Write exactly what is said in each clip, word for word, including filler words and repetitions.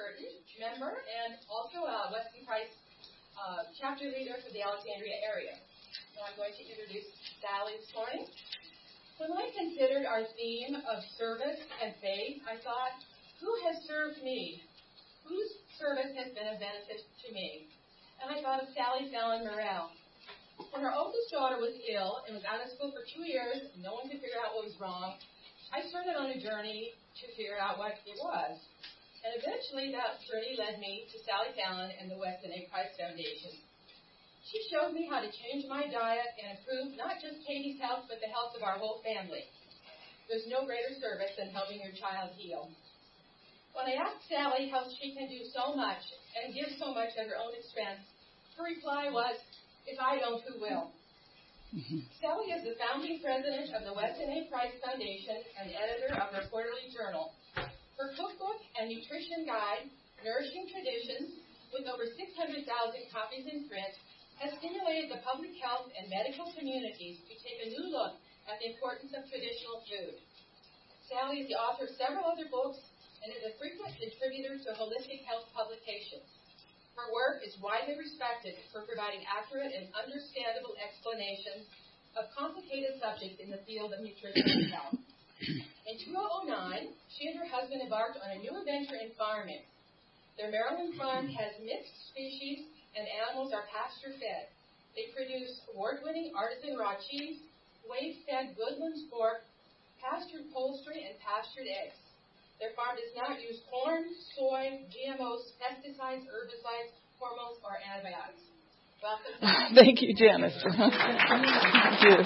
Curtin, member, and also a Weston Price uh, chapter leader for the Alexandria area. So I'm going to introduce Sally this morning. When I considered our theme of service and faith, I thought, who has served me? Whose service has been a benefit to me? And I thought of Sally Fallon Morrell. When her oldest daughter was ill and was out of school for two years, and no one could figure out what was wrong, I started on a journey to figure out what it was. And eventually that journey led me to Sally Fallon and the Weston A. Price Foundation. She showed me how to change my diet and improve not just Katie's health, but the health of our whole family. There's no greater service than helping your child heal. When I asked Sally how she can do so much and give so much at her own expense, her reply was, if I don't, who will? Mm-hmm. Sally is the founding president of the Weston A. Price Foundation and editor of her quarterly journal. Her cookbook and nutrition guide, Nourishing Traditions, with over six hundred thousand copies in print, has stimulated the public health and medical communities to take a new look at the importance of traditional food. Sally is the author of several other books and is a frequent contributor to holistic health publications. Her work is widely respected for providing accurate and understandable explanations of complicated subjects in the field of nutrition and health. In two thousand nine, she and her husband embarked on a new adventure in farming. Their Maryland farm has mixed species and animals are pasture-fed. They produce award-winning artisan raw cheese, wave-fed Goodland's pork, pastured poultry, and pastured eggs. Their farm does not use corn, soy, G M Os, pesticides, herbicides, hormones, or antibiotics. Welcome. Thank you, Janice. Thank you.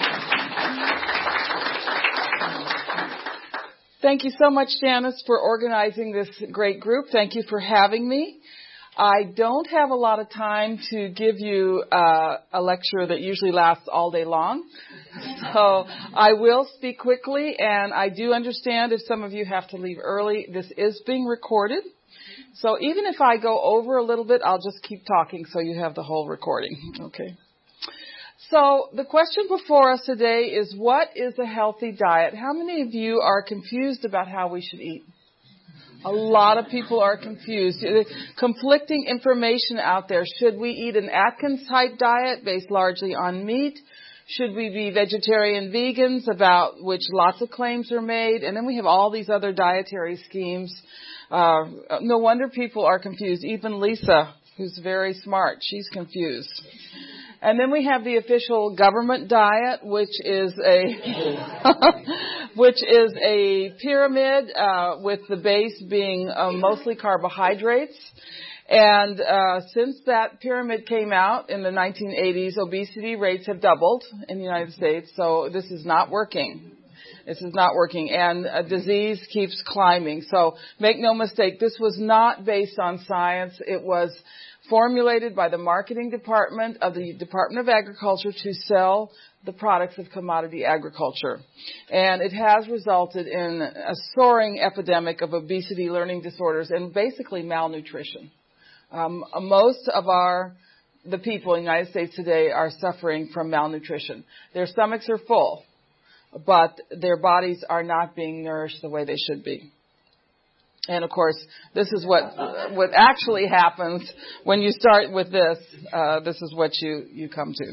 Thank you so much, Janice, for organizing this great group. Thank you for having me. I don't have a lot of time to give you uh, a lecture that usually lasts all day long. So I will speak quickly, and I do understand if some of you have to leave early. This is being recorded. So even if I go over a little bit, I'll just keep talking so you have the whole recording. Okay. So the question before us today is, what is a healthy diet? How many of you are confused about how we should eat? A lot of people are confused. There's conflicting information out there. Should we eat an Atkins-type diet based largely on meat? Should we be vegetarian vegans, about which lots of claims are made? And then we have all these other dietary schemes. Uh, no wonder people are confused. Even Lisa, who's very smart, she's confused. And then we have the official government diet, which is a which is a pyramid uh, with the base being uh, mostly carbohydrates. And uh, since that pyramid came out in the nineteen eighties, obesity rates have doubled in the United States. So this is not working. This is not working. And a disease keeps climbing. So make no mistake, this was not based on science. It was formulated by the marketing department of the Department of Agriculture to sell the products of commodity agriculture. And it has resulted in a soaring epidemic of obesity, learning disorders, and basically malnutrition. Um, most of our, the people in the United States today are suffering from malnutrition. Their stomachs are full, but their bodies are not being nourished the way they should be. And of course, this is what what actually happens when you start with this. Uh, this is what you, you come to.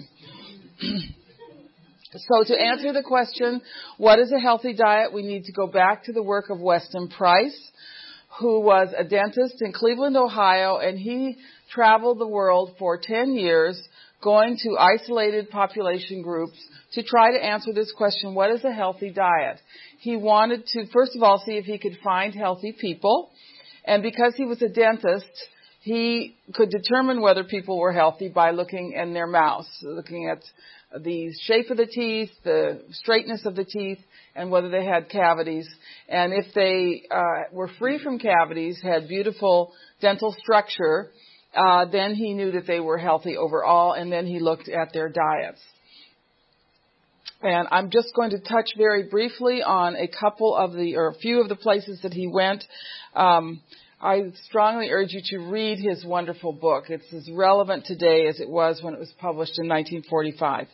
So to answer the question, what is a healthy diet, we need to go back to the work of Weston Price, who was a dentist in Cleveland, Ohio, and he traveled the world for ten years, going to isolated population groups to try to answer this question, what is a healthy diet? He wanted to, first of all, see if he could find healthy people. And because he was a dentist, he could determine whether people were healthy by looking in their mouths, looking at the shape of the teeth, the straightness of the teeth, and whether they had cavities. And if they uh, were free from cavities, had beautiful dental structure, uh, then he knew that they were healthy overall, and then he looked at their diets. And I'm just going to touch very briefly on a couple of the, or a few of the places that he went. Um, I strongly urge you to read his wonderful book. It's as relevant today as it was when it was published in nineteen forty-five.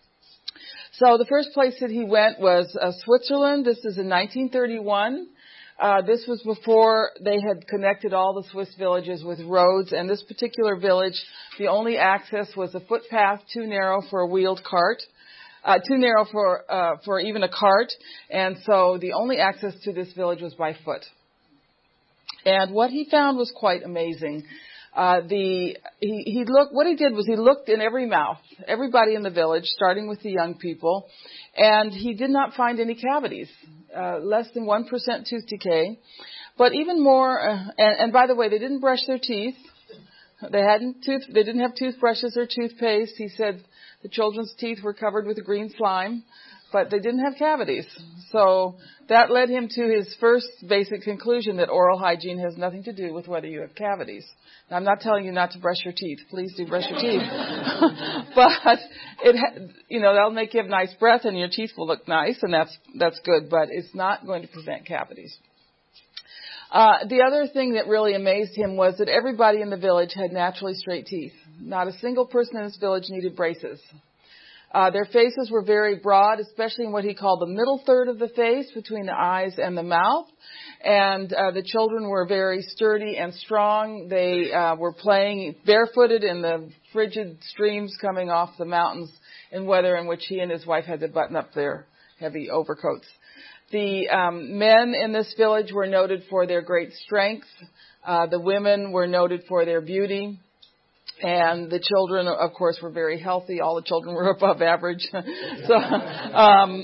So the first place that he went was uh, Switzerland. This is in nineteen thirty-one. Uh, this was before they had connected all the Swiss villages with roads, and this particular village, the only access was a footpath too narrow for a wheeled cart, uh, too narrow for uh, for even a cart, and so the only access to this village was by foot. And what he found was quite amazing. Uh, the he, he looked. What he did was he looked in every mouth, everybody in the village, starting with the young people, and he did not find any cavities. Uh, less than one percent tooth decay, but even more. Uh, and, and by the way, they didn't brush their teeth. They hadn't tooth. They didn't have toothbrushes or toothpaste. He said the children's teeth were covered with green slime, but they didn't have cavities. So that led him to his first basic conclusion that oral hygiene has nothing to do with whether you have cavities. Now, I'm not telling you not to brush your teeth. Please do brush your teeth. But it, you know, that'll make you have nice breath and your teeth will look nice, and that's that's good. But it's not going to prevent cavities. Uh, the other thing that really amazed him was that everybody in the village had naturally straight teeth. Not a single person in this village needed braces. Uh, their faces were very broad, especially in what he called the middle third of the face, between the eyes and the mouth. And uh, the children were very sturdy and strong. They uh, were playing barefooted in the frigid streams coming off the mountains in weather in which he and his wife had to button up their heavy overcoats. The um, men in this village were noted for their great strength. Uh, the women were noted for their beauty. And the children, of course, were very healthy. All the children were above average. so, um,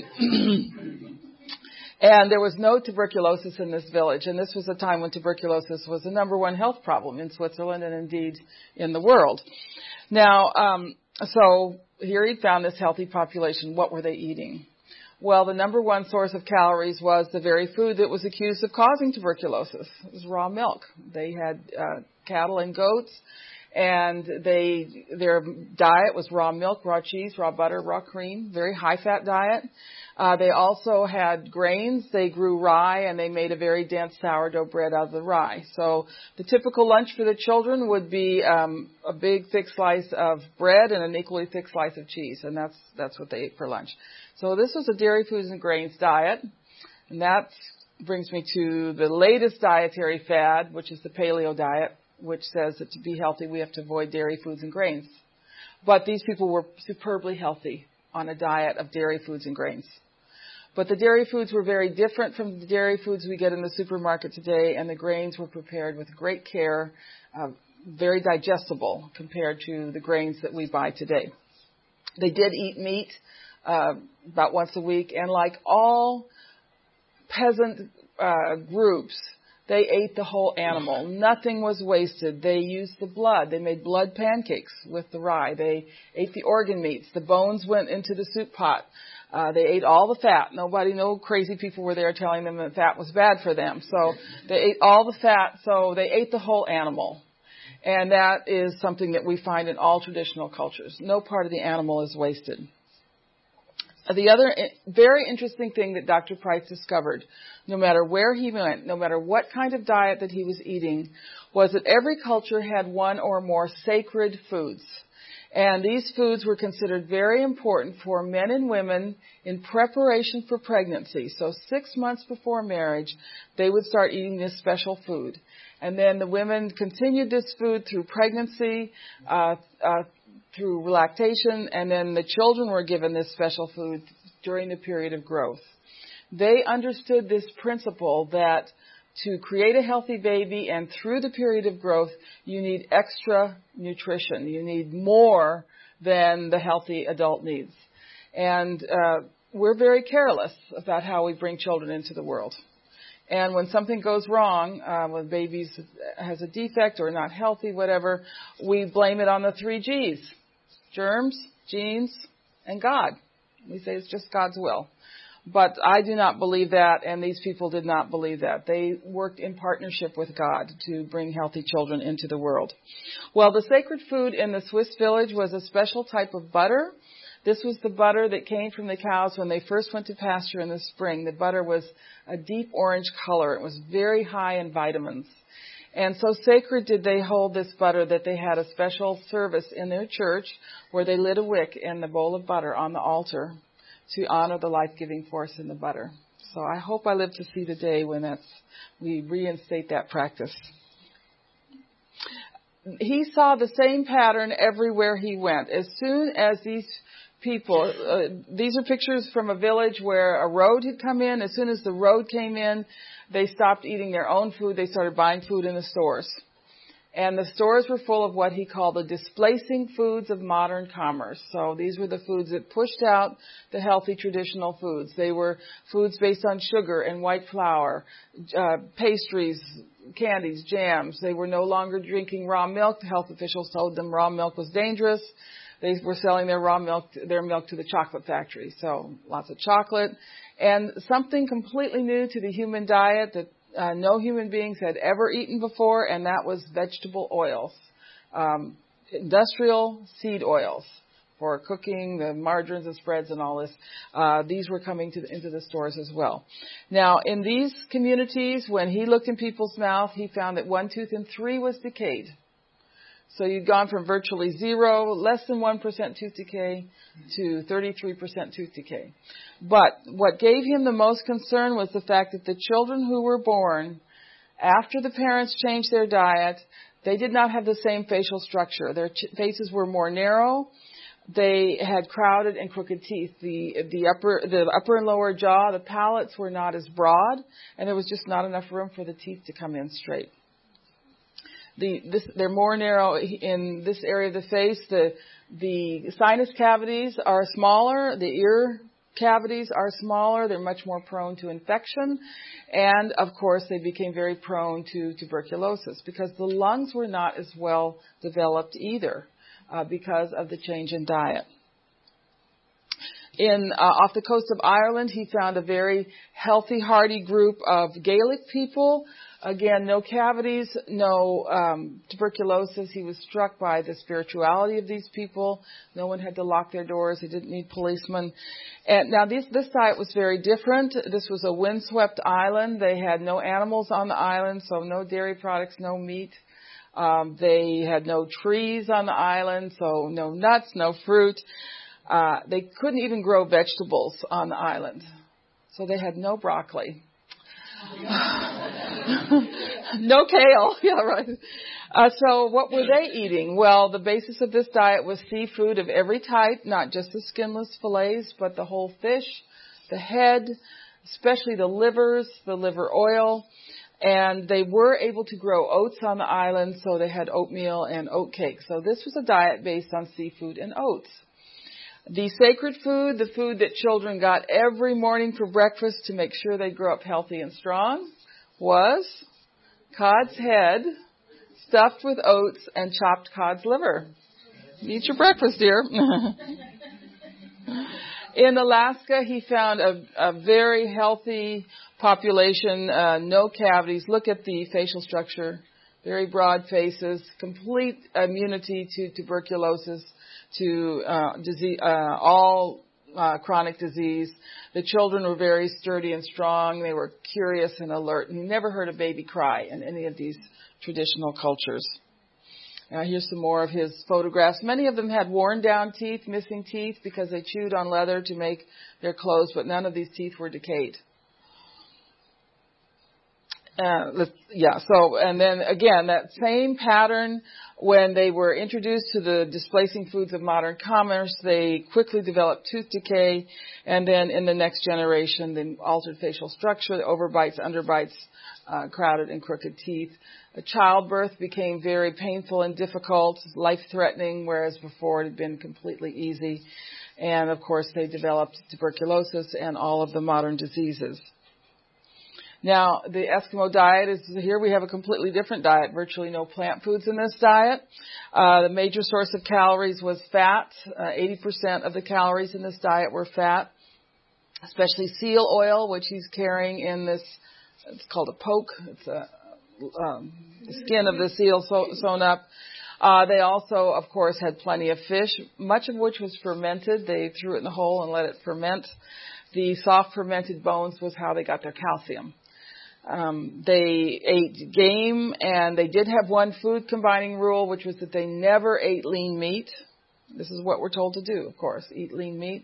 and there was no tuberculosis in this village. And this was a time when tuberculosis was the number one health problem in Switzerland and indeed in the world. Now, um, so here he found this healthy population. What were they eating? Well, the number one source of calories was the very food that was accused of causing tuberculosis. It was raw milk. They had uh, cattle and goats. And they, their diet was raw milk, raw cheese, raw butter, raw cream, very high-fat diet. Uh, they also had grains. They grew rye, and they made a very dense sourdough bread out of the rye. So the typical lunch for the children would be um, a big, thick slice of bread and an equally thick slice of cheese, and that's that's what they ate for lunch. So this was a dairy foods and grains diet, and that brings me to the latest dietary fad, which is the paleo diet, which says that to be healthy, we have to avoid dairy foods and grains. But these people were superbly healthy on a diet of dairy foods and grains. But the dairy foods were very different from the dairy foods we get in the supermarket today, and the grains were prepared with great care, uh, very digestible compared to the grains that we buy today. They did eat meat uh, about once a week, and like all peasant uh, groups, they ate the whole animal. Nothing was wasted. They used the blood. They made blood pancakes with the rye. They ate the organ meats. The bones went into the soup pot. Uh, they ate all the fat. Nobody, no crazy people were there telling them that fat was bad for them. So they ate all the fat. So they ate the whole animal. And that is something that we find in all traditional cultures. No part of the animal is wasted. The other very interesting thing that Doctor Price discovered, no matter where he went, no matter what kind of diet that he was eating, was that every culture had one or more sacred foods. And these foods were considered very important for men and women in preparation for pregnancy. So six months before marriage, they would start eating this special food. And then the women continued this food through pregnancy, uh, uh, through lactation, and then the children were given this special food during the period of growth. They understood this principle that to create a healthy baby and through the period of growth, you need extra nutrition. You need more than the healthy adult needs. And uh, we're very careless about how we bring children into the world. And when something goes wrong, uh, when baby has a defect or not healthy, whatever, we blame it on the three G's. Germs, genes, and God. We say it's just God's will. But I do not believe that, and these people did not believe that. They worked in partnership with God to bring healthy children into the world. Well, the sacred food in the Swiss village was a special type of butter. This was the butter that came from the cows when they first went to pasture in the spring. The butter was a deep orange color. It was very high in vitamins. And so sacred did they hold this butter that they had a special service in their church where they lit a wick in the bowl of butter on the altar to honor the life-giving force in the butter. So I hope I live to see the day when that's we reinstate that practice. He saw the same pattern everywhere he went. As soon as these people, uh, these are pictures from a village where a road had come in. As soon as the road came in, they stopped eating their own food. They started buying food in the stores. And the stores were full of what he called the displacing foods of modern commerce. So these were the foods that pushed out the healthy traditional foods. They were foods based on sugar and white flour, uh, pastries, candies, jams. They were no longer drinking raw milk. The health officials told them raw milk was dangerous. They were selling their raw milk, their milk to the chocolate factory. So lots of chocolate. And something completely new to the human diet that Uh, no human beings had ever eaten before, and that was vegetable oils, um, industrial seed oils for cooking, the margarines and spreads and all this. Uh, these were coming to the, into the stores as well. Now, in these communities, when he looked in people's mouth, he found that one tooth in three was decayed. So you'd gone from virtually zero, less than one percent tooth decay, to thirty-three percent tooth decay. But what gave him the most concern was the fact that the children who were born after the parents changed their diet, they did not have the same facial structure. Their ch- faces were more narrow. They had crowded and crooked teeth. The the upper the upper and lower jaw, the palates were not as broad, and there was just not enough room for the teeth to come in straight. The, this, they're more narrow in this area of the face. The, the sinus cavities are smaller. The ear cavities are smaller. They're much more prone to infection. And, of course, they became very prone to tuberculosis because the lungs were not as well developed either uh, because of the change in diet. In uh, off the coast of Ireland, he found a very healthy, hardy group of Gaelic people. Again, no cavities, no um, tuberculosis. He was struck by the spirituality of these people. No one had to lock their doors. They didn't need policemen. And now this, this diet was very different. This was a windswept island. They had no animals on the island, so no dairy products, no meat. Um, they had no trees on the island, so no nuts, no fruit. Uh, they couldn't even grow vegetables on the island. So they had no broccoli. No kale. Yeah, right. Uh, so what were they eating? Well, the basis of this diet was seafood of every type, not just the skinless fillets, but the whole fish, the head, especially the livers, the liver oil. And they were able to grow oats on the island, so they had oatmeal and oat cake. So this was a diet based on seafood and oats. The sacred food, the food that children got every morning for breakfast to make sure they grow up healthy and strong, was cod's head stuffed with oats and chopped cod's liver. Eat your breakfast, dear. In Alaska, he found a, a very healthy population, uh, no cavities. Look at the facial structure. Very broad faces, complete immunity to tuberculosis, to uh, disease, uh, all uh, chronic disease. The children were very sturdy and strong. They were curious and alert. And you never heard a baby cry in any of these traditional cultures. Uh, here's some more of his photographs. Many of them had worn down teeth, missing teeth, because they chewed on leather to make their clothes, but none of these teeth were decayed. Uh, let's, yeah, so, and then again, that same pattern, when they were introduced to the displacing foods of modern commerce, they quickly developed tooth decay, and then in the next generation, the altered facial structure, the overbites, underbites, uh, crowded and crooked teeth. The childbirth became very painful and difficult, life-threatening, whereas before it had been completely easy. And, of course, they developed tuberculosis and all of the modern diseases. Now, the Eskimo diet is here. We have a completely different diet, virtually no plant foods in this diet. Uh, the major source of calories was fat. Uh, eighty percent of the calories in this diet were fat, especially seal oil, which he's carrying in this, it's called a poke. It's a um, the skin of the seal sew, sewn up. Uh, they also, of course, had plenty of fish, much of which was fermented. They threw it in the hole and let it ferment. The soft fermented bones was how they got their calcium. Um, they ate game, and they did have one food combining rule, which was that they never ate lean meat. This is what we're told to do, of course, eat lean meat.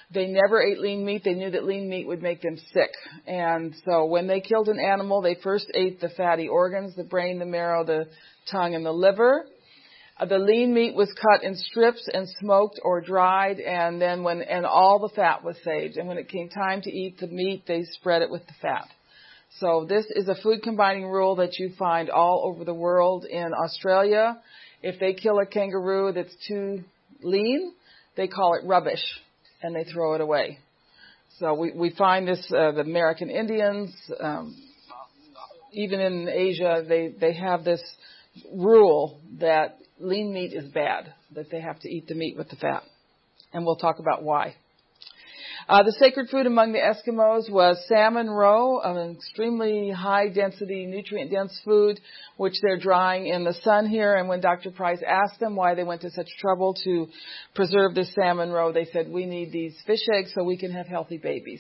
They never ate lean meat. They knew that lean meat would make them sick. And so when they killed an animal, they first ate the fatty organs, the brain, the marrow, the tongue, and the liver. Uh, the lean meat was cut in strips and smoked or dried, and then when and all the fat was saved. And when it came time to eat the meat, they spread it with the fat. So this is a food combining rule that you find all over the world. In Australia, if they kill a kangaroo that's too lean, they call it rubbish, and they throw it away. So we, we find this, uh, the American Indians, um, even in Asia, they, they have this rule that lean meat is bad, that they have to eat the meat with the fat. And we'll talk about why. Uh, the sacred food among the Eskimos was salmon roe, an extremely high-density, nutrient-dense food, which they're drying in the sun here. And when Doctor Price asked them why they went to such trouble to preserve this salmon roe, they said, we need these fish eggs so we can have healthy babies.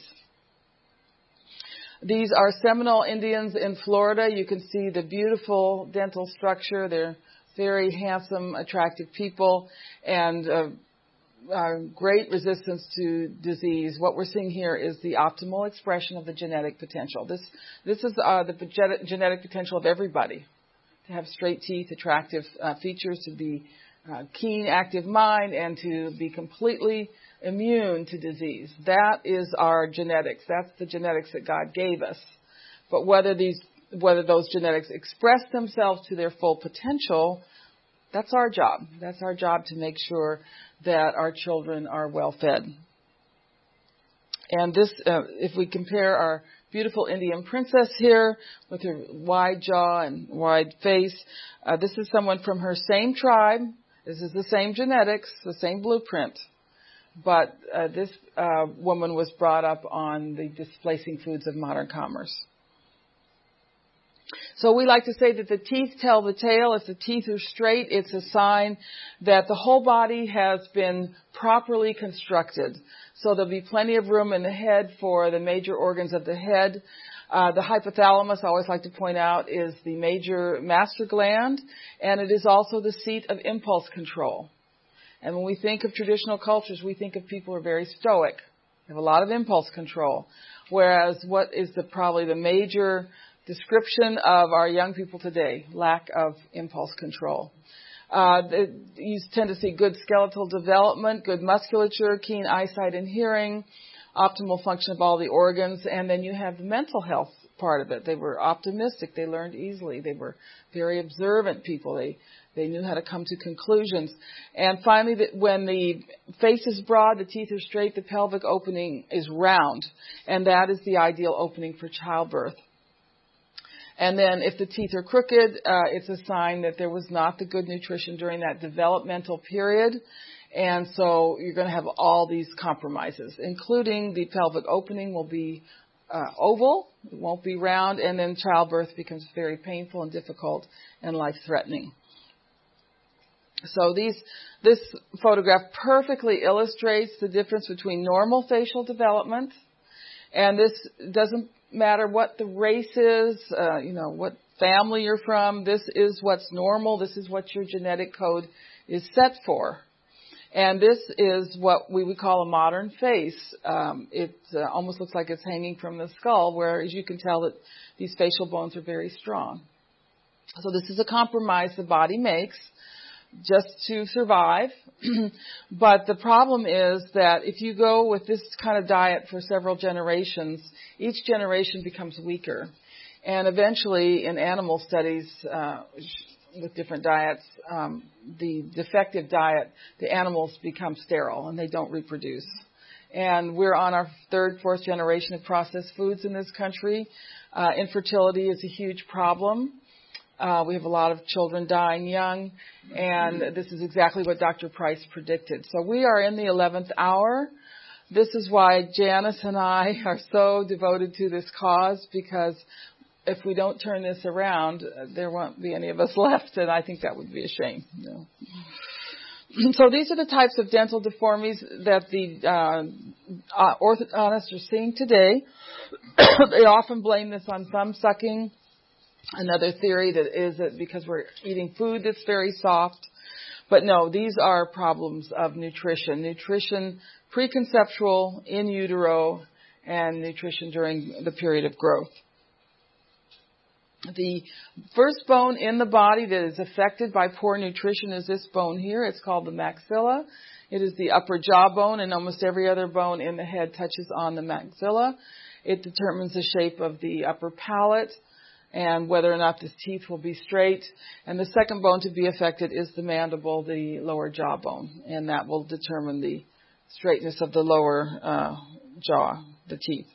These are Seminole Indians in Florida. You can see the beautiful dental structure. They're very handsome, attractive people, and uh, Uh, great resistance to disease. What we're seeing here is the optimal expression of the genetic potential. This this is uh, the ge- genetic potential of everybody. To have straight teeth, attractive uh, features, to be uh, keen, active mind, and to be completely immune to disease. That is our genetics. That's the genetics that God gave us. But whether these whether those genetics express themselves to their full potential, that's our job. That's our job to make sure that our children are well fed. And this, uh, if we compare our beautiful Indian princess here with her wide jaw and wide face, uh, this is someone from her same tribe. This is the same genetics, the same blueprint. But uh, this uh, woman was brought up on the displacing foods of modern commerce. So we like to say that the teeth tell the tale. If the teeth are straight, it's a sign that the whole body has been properly constructed. So there'll be plenty of room in the head for the major organs of the head. Uh, the hypothalamus, I always like to point out, is the major master gland, and it is also the seat of impulse control. And when we think of traditional cultures, we think of people who are very stoic. They have a lot of impulse control. Whereas what is the probably the major description of our young people today? Lack of impulse control. Uh, the, you tend to see good skeletal development, good musculature, keen eyesight and hearing, optimal function of all the organs, and then you have the mental health part of it. They were optimistic. They learned easily. They were very observant people. They they knew how to come to conclusions. And finally, the, when the face is broad, the teeth are straight, the pelvic opening is round, and that is the ideal opening for childbirth. And then if the teeth are crooked, uh, it's a sign that there was not the good nutrition during that developmental period. And so you're going to have all these compromises, including the pelvic opening will be uh, oval, it won't be round, and then childbirth becomes very painful and difficult and life-threatening. So these, this photograph perfectly illustrates the difference between normal facial development, and this doesn't matter what the race is, uh, you know, what family you're from. This is what's normal. This is what your genetic code is set for. And this is what we would call a modern face. Um, it uh, almost looks like it's hanging from the skull, whereas you can tell that these facial bones are very strong. So this is a compromise the body makes just to survive. But the problem is that if you go with this kind of diet for several generations, each generation becomes weaker. And eventually, in animal studies uh, with different diets, um, the defective diet, the animals become sterile and they don't reproduce. And we're on our third, fourth generation of processed foods in this country. Uh, infertility is a huge problem. Uh, we have a lot of children dying young, and this is exactly what Doctor Price predicted. So we are in the eleventh hour. This is why Janice and I are so devoted to this cause, because if we don't turn this around, there won't be any of us left, and I think that would be a shame. You know. So these are the types of dental deformities that the uh, orthodontists are seeing today. They often blame this on thumb sucking. Another theory that is that because we're eating food that's very soft. But no, these are problems of nutrition. Nutrition preconceptual, in utero, and nutrition during the period of growth. The first bone in the body that is affected by poor nutrition is this bone here. It's called the maxilla. It is the upper jawbone, and almost every other bone in the head touches on the maxilla. It determines the shape of the upper palate and whether or not the teeth will be straight. And the second bone to be affected is the mandible, the lower jawbone, and that will determine the straightness of the lower uh, jaw, the teeth.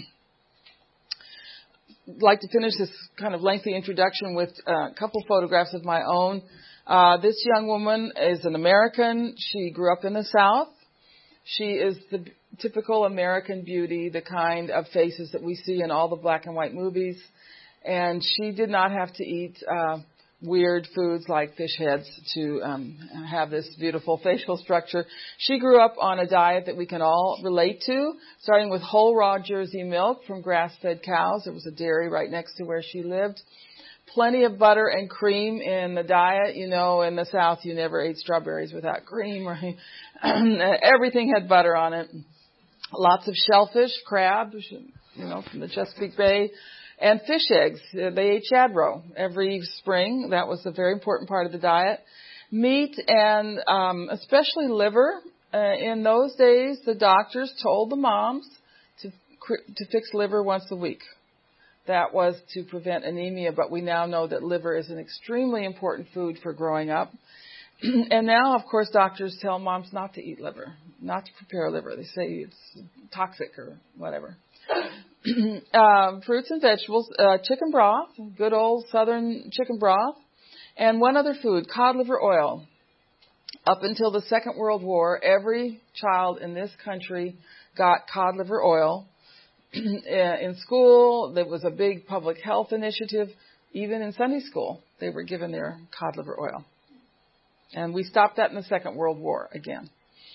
I'd like to finish this kind of lengthy introduction with a couple photographs of my own. Uh, this young woman is an American. She grew up in the South. She is the typical American beauty, the kind of faces that we see in all the black and white movies. And she did not have to eat uh, weird foods like fish heads to um, have this beautiful facial structure. She grew up on a diet that we can all relate to, starting with whole raw Jersey milk from grass-fed cows. There was a dairy right next to where she lived. Plenty of butter and cream in the diet. You know, in the South, you never ate strawberries without cream, right? Everything had butter on it. Lots of shellfish, crab, you know, from the Chesapeake Bay. And fish eggs. They ate shad roe every spring. That was a very important part of the diet. Meat and um, especially liver. Uh, in those days, the doctors told the moms to to fix liver once a week. That was to prevent anemia, but we now know that liver is an extremely important food for growing up. And now, of course, doctors tell moms not to eat liver, not to prepare liver. They say it's toxic or whatever. um, fruits and vegetables, uh, chicken broth, good old southern chicken broth, and one other food, cod liver oil. Up until the Second World War, every child in this country got cod liver oil. In school, there was a big public health initiative. Even in Sunday school, they were given their cod liver oil. And we stopped that in the Second World War again.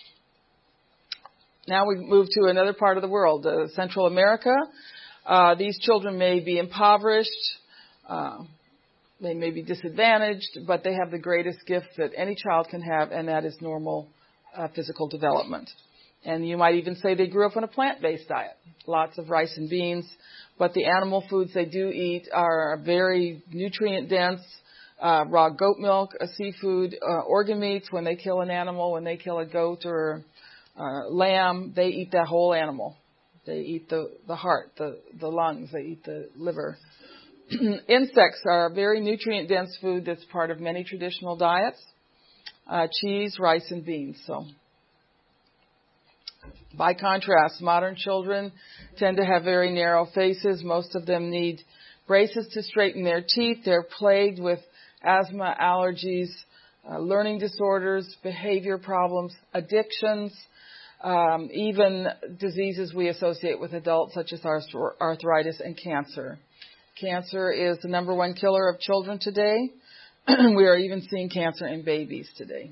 Now we move to another part of the world, uh, Central America. Uh, these children may be impoverished, uh, they may be disadvantaged, but they have the greatest gift that any child can have, and that is normal uh, physical development. And you might even say they grew up on a plant-based diet, lots of rice and beans, but the animal foods they do eat are very nutrient-dense. Uh, raw goat milk, a seafood, uh, organ meats. When they kill an animal, when they kill a goat or uh, lamb, they eat that whole animal. They eat the, the heart, the, the lungs, they eat the liver. Insects are a very nutrient-dense food that's part of many traditional diets. Uh, cheese, rice, and beans. So, by contrast, modern children tend to have very narrow faces. Most of them need braces to straighten their teeth. They're plagued with asthma, allergies, uh, learning disorders, behavior problems, addictions, um, even diseases we associate with adults such as arthritis and cancer. Cancer is the number one killer of children today. We are even seeing cancer in babies today.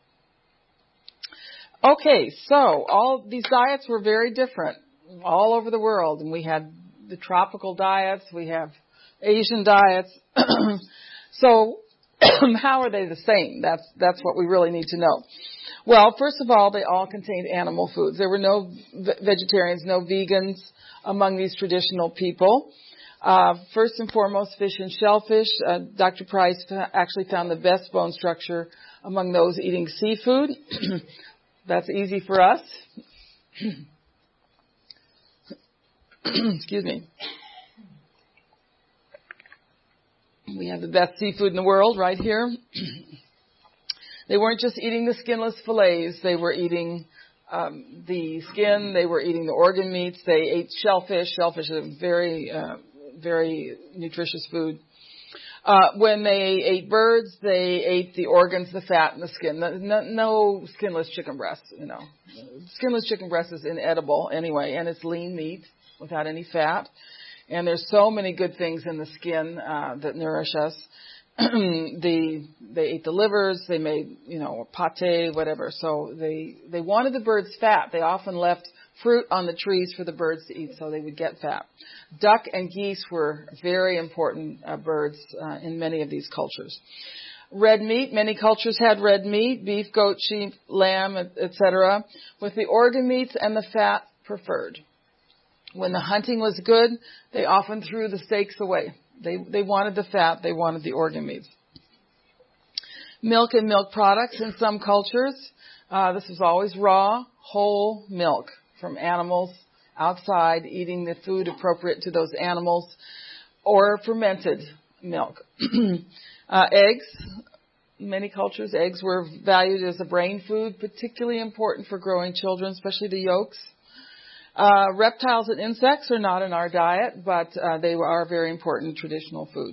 Okay, so all these diets were very different all over the world. And we had the tropical diets, we have Asian diets. So, how are they the same? That's that's what we really need to know. Well, first of all, they all contained animal foods. There were no vegetarians, no vegans among these traditional people. Uh, first and foremost, fish and shellfish. Uh, Doctor Price actually found the best bone structure among those eating seafood. That's easy for us. Excuse me. We have the best seafood in the world right here. They weren't just eating the skinless fillets. They were eating um, the skin. They were eating the organ meats. They ate shellfish. Shellfish is a very, uh, very nutritious food. Uh, when they ate birds, they ate the organs, the fat, and the skin. No, no skinless chicken breast, you know. Skinless chicken breast is inedible anyway, and it's lean meat without any fat. And there's so many good things in the skin uh, that nourish us. they they ate the livers. They made, you know, pate, whatever. So they they wanted the birds fat. They often left fruit on the trees for the birds to eat, so they would get fat. Duck and geese were very important uh, birds uh, in many of these cultures. Red meat, many cultures had red meat, beef, goat, sheep, lamb, et cetera, with the organ meats and the fat preferred. When the hunting was good, they often threw the steaks away. They, they wanted the fat, they wanted the organ meats. Milk and milk products in some cultures. Uh, this was always raw, whole milk from animals outside, eating the food appropriate to those animals, or fermented milk. uh, eggs. In many cultures, eggs were valued as a brain food, particularly important for growing children, especially the yolks. Uh, reptiles and insects are not in our diet, but uh, they are very important traditional foods.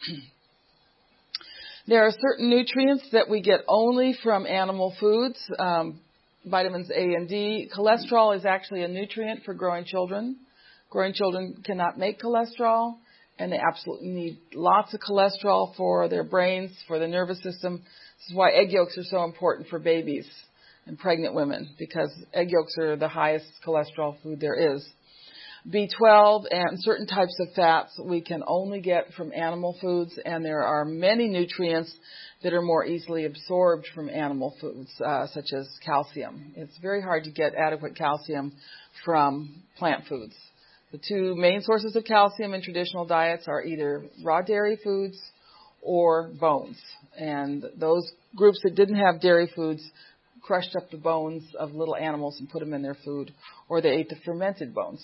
There are certain nutrients that we get only from animal foods, um, vitamins A and D. Cholesterol is actually a nutrient for growing children. Growing children cannot make cholesterol, and they absolutely need lots of cholesterol for their brains, for the nervous system. This is why egg yolks are so important for babies and pregnant women, because egg yolks are the highest cholesterol food there is. B twelve and certain types of fats we can only get from animal foods, and there are many nutrients that are more easily absorbed from animal foods, uh, such as calcium. It's very hard to get adequate calcium from plant foods. The two main sources of calcium in traditional diets are either raw dairy foods or bones. And those groups that didn't have dairy foods crushed up the bones of little animals and put them in their food, or they ate the fermented bones.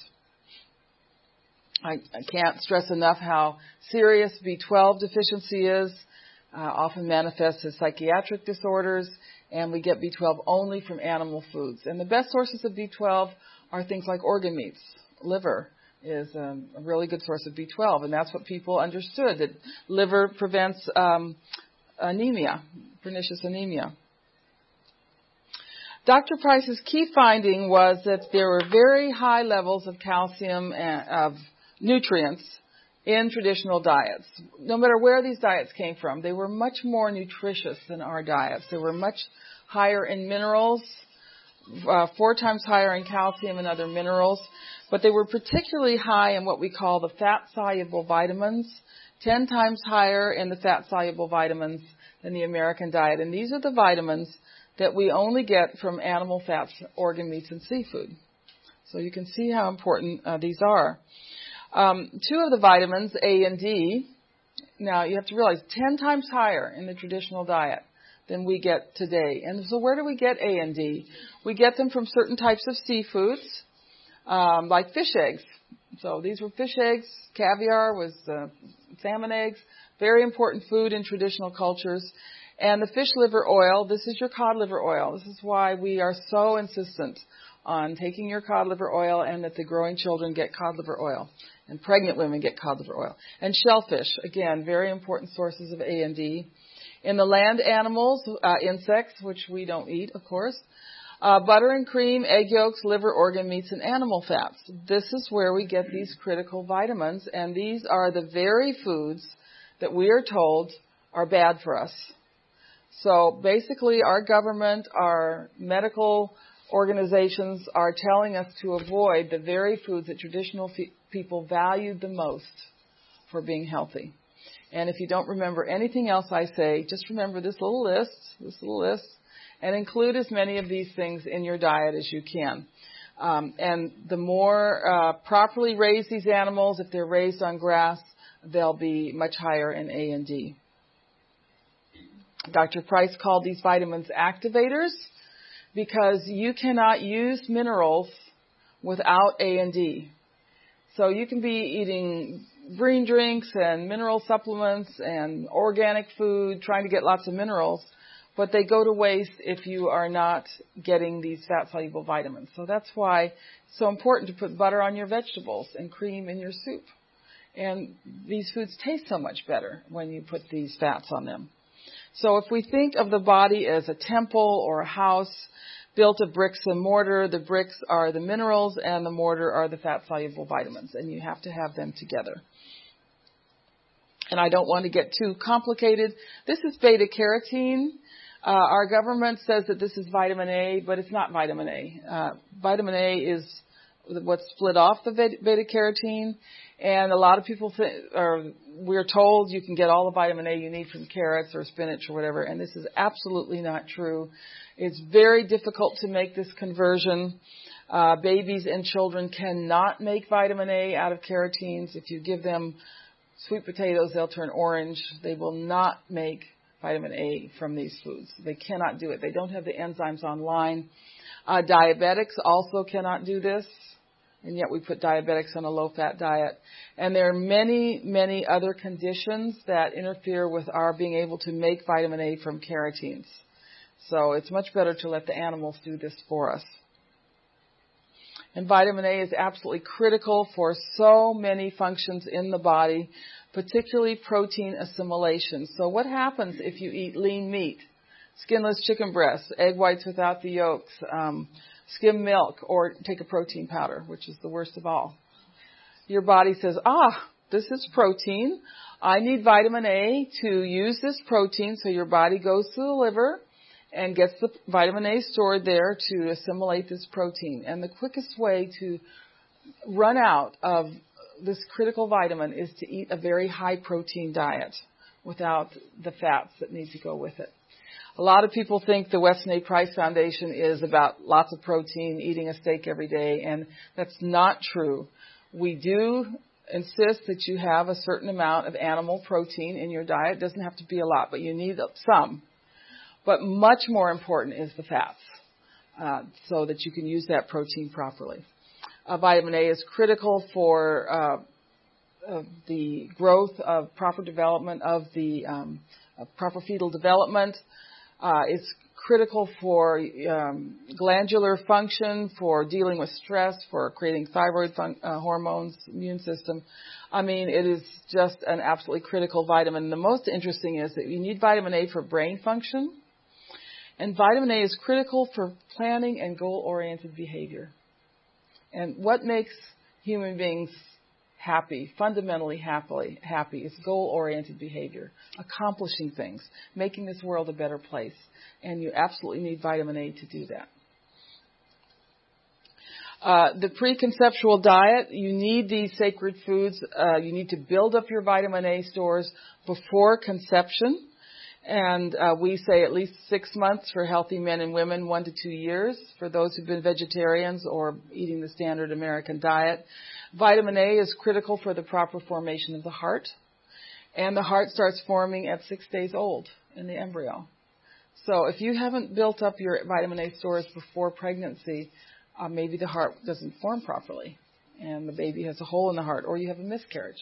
I, I can't stress enough how serious B twelve deficiency is. Uh, often manifests as psychiatric disorders, and we get B twelve only from animal foods. And the best sources of B twelve are things like organ meats. Liver is um, a really good source of B twelve, and that's what people understood, that liver prevents um, anemia, pernicious anemia. Doctor Price's key finding was that there were very high levels of calcium and of nutrients in traditional diets. No matter where these diets came from, they were much more nutritious than our diets. They were much higher in minerals, uh, four times higher in calcium and other minerals, but they were particularly high in what we call the fat-soluble vitamins, ten times higher in the fat-soluble vitamins than the American diet. And these are the vitamins that we only get from animal fats, organ meats, and seafood. So you can see how important uh, these are. Um, two of the vitamins, A and D, now you have to realize ten times higher in the traditional diet than we get today. And so where do we get A and D? We get them from certain types of seafoods, um, like fish eggs. So these were fish eggs. Caviar was uh, salmon eggs. Very important food in traditional cultures. And the fish liver oil, this is your cod liver oil. This is why we are so insistent on taking your cod liver oil, and that the growing children get cod liver oil, and pregnant women get cod liver oil. And shellfish, again, very important sources of A and D. In the land animals, uh, insects, which we don't eat, of course, uh, butter and cream, egg yolks, liver, organ meats, and animal fats. This is where we get these critical vitamins, and these are the very foods that we are told are bad for us. So basically, our government, our medical organizations are telling us to avoid the very foods that traditional fe- people valued the most for being healthy. And if you don't remember anything else I say, just remember this little list, this little list, and include as many of these things in your diet as you can. Um, and the more uh, properly raised these animals, if they're raised on grass, they'll be much higher in A and D. Doctor Price called these vitamins activators, because you cannot use minerals without A and D. So you can be eating green drinks and mineral supplements and organic food, trying to get lots of minerals, but they go to waste if you are not getting these fat-soluble vitamins. So that's why it's so important to put butter on your vegetables and cream in your soup. And these foods taste so much better when you put these fats on them. So if we think of the body as a temple or a house built of bricks and mortar, the bricks are the minerals and the mortar are the fat-soluble vitamins, and you have to have them together. And I don't want to get too complicated. This is beta-carotene. Uh, our government says that this is vitamin A, but it's not vitamin A. Uh, vitamin A is what's split off the beta-carotene, And a lot of people think, or we're told you can get all the vitamin A you need from carrots or spinach or whatever, and this is absolutely not true. It's very difficult to make this conversion. Uh, babies and children cannot make vitamin A out of carotene. If you give them sweet potatoes, they'll turn orange. They will not make vitamin A from these foods. They cannot do it. They don't have the enzymes online. Uh, diabetics also cannot do this. And yet we put diabetics on a low-fat diet. And there are many, many other conditions that interfere with our being able to make vitamin A from carotenes. So it's much better to let the animals do this for us. And vitamin A is absolutely critical for so many functions in the body, particularly protein assimilation. So what happens if you eat lean meat, skinless chicken breasts, egg whites without the yolks, um, skim milk, or take a protein powder, which is the worst of all? Your body says, ah, this is protein. I need vitamin A to use this protein. So your body goes to the liver and gets the vitamin A stored there to assimilate this protein. And the quickest way to run out of this critical vitamin is to eat a very high protein diet without the fats that need to go with it. A lot of people think the Weston A. Price Foundation is about lots of protein, eating a steak every day, and that's not true. We do insist that you have a certain amount of animal protein in your diet. It doesn't have to be a lot, but you need some. But much more important is the fats, uh, so that you can use that protein properly. Uh, vitamin A is critical for uh, uh, the growth of proper development of the um, uh, proper fetal development. Uh, it's critical for um, glandular function, for dealing with stress, for creating thyroid fun- uh, hormones, immune system. I mean, it is just an absolutely critical vitamin. The most interesting is that you need vitamin A for brain function, and vitamin A is critical for planning and goal-oriented behavior. And what makes human beings happy, fundamentally happily happy, is goal-oriented behavior, accomplishing things, making this world a better place. And you absolutely need vitamin A to do that. Uh, the preconceptual diet, you need these sacred foods. Uh, you need to build up your vitamin A stores before conception. And uh, we say at least six months for healthy men and women, one to two years for those who've been vegetarians or eating the standard American diet. Vitamin A is critical for the proper formation of the heart. And the heart starts forming at six days old in the embryo. So if you haven't built up your vitamin A stores before pregnancy, uh, maybe the heart doesn't form properly and the baby has a hole in the heart, or you have a miscarriage.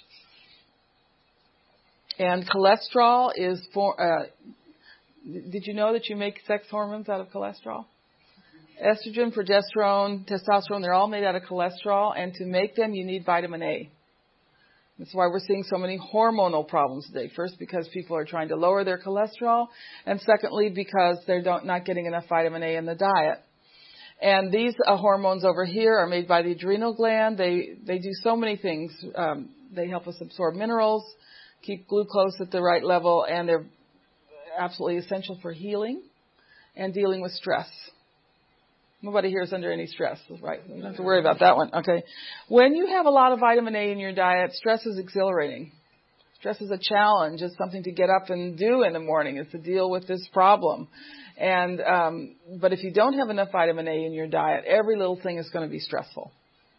And cholesterol is for, uh, did you know that you make sex hormones out of cholesterol? Estrogen, progesterone, testosterone, they're all made out of cholesterol, and to make them you need vitamin A. That's why we're seeing so many hormonal problems today. First, because people are trying to lower their cholesterol, and secondly, because they're don't, not getting enough vitamin A in the diet. And these uh, hormones over here are made by the adrenal gland. They they do so many things. Um, they help us absorb minerals, keep glucose at the right level, and they're absolutely essential for healing and dealing with stress. Nobody here is under any stress, right? You don't have to worry about that one. Okay. When you have a lot of vitamin A in your diet, stress is exhilarating. Stress is a challenge. It's something to get up and do in the morning. It's to deal with this problem. And um, but if you don't have enough vitamin A in your diet, every little thing is going to be stressful.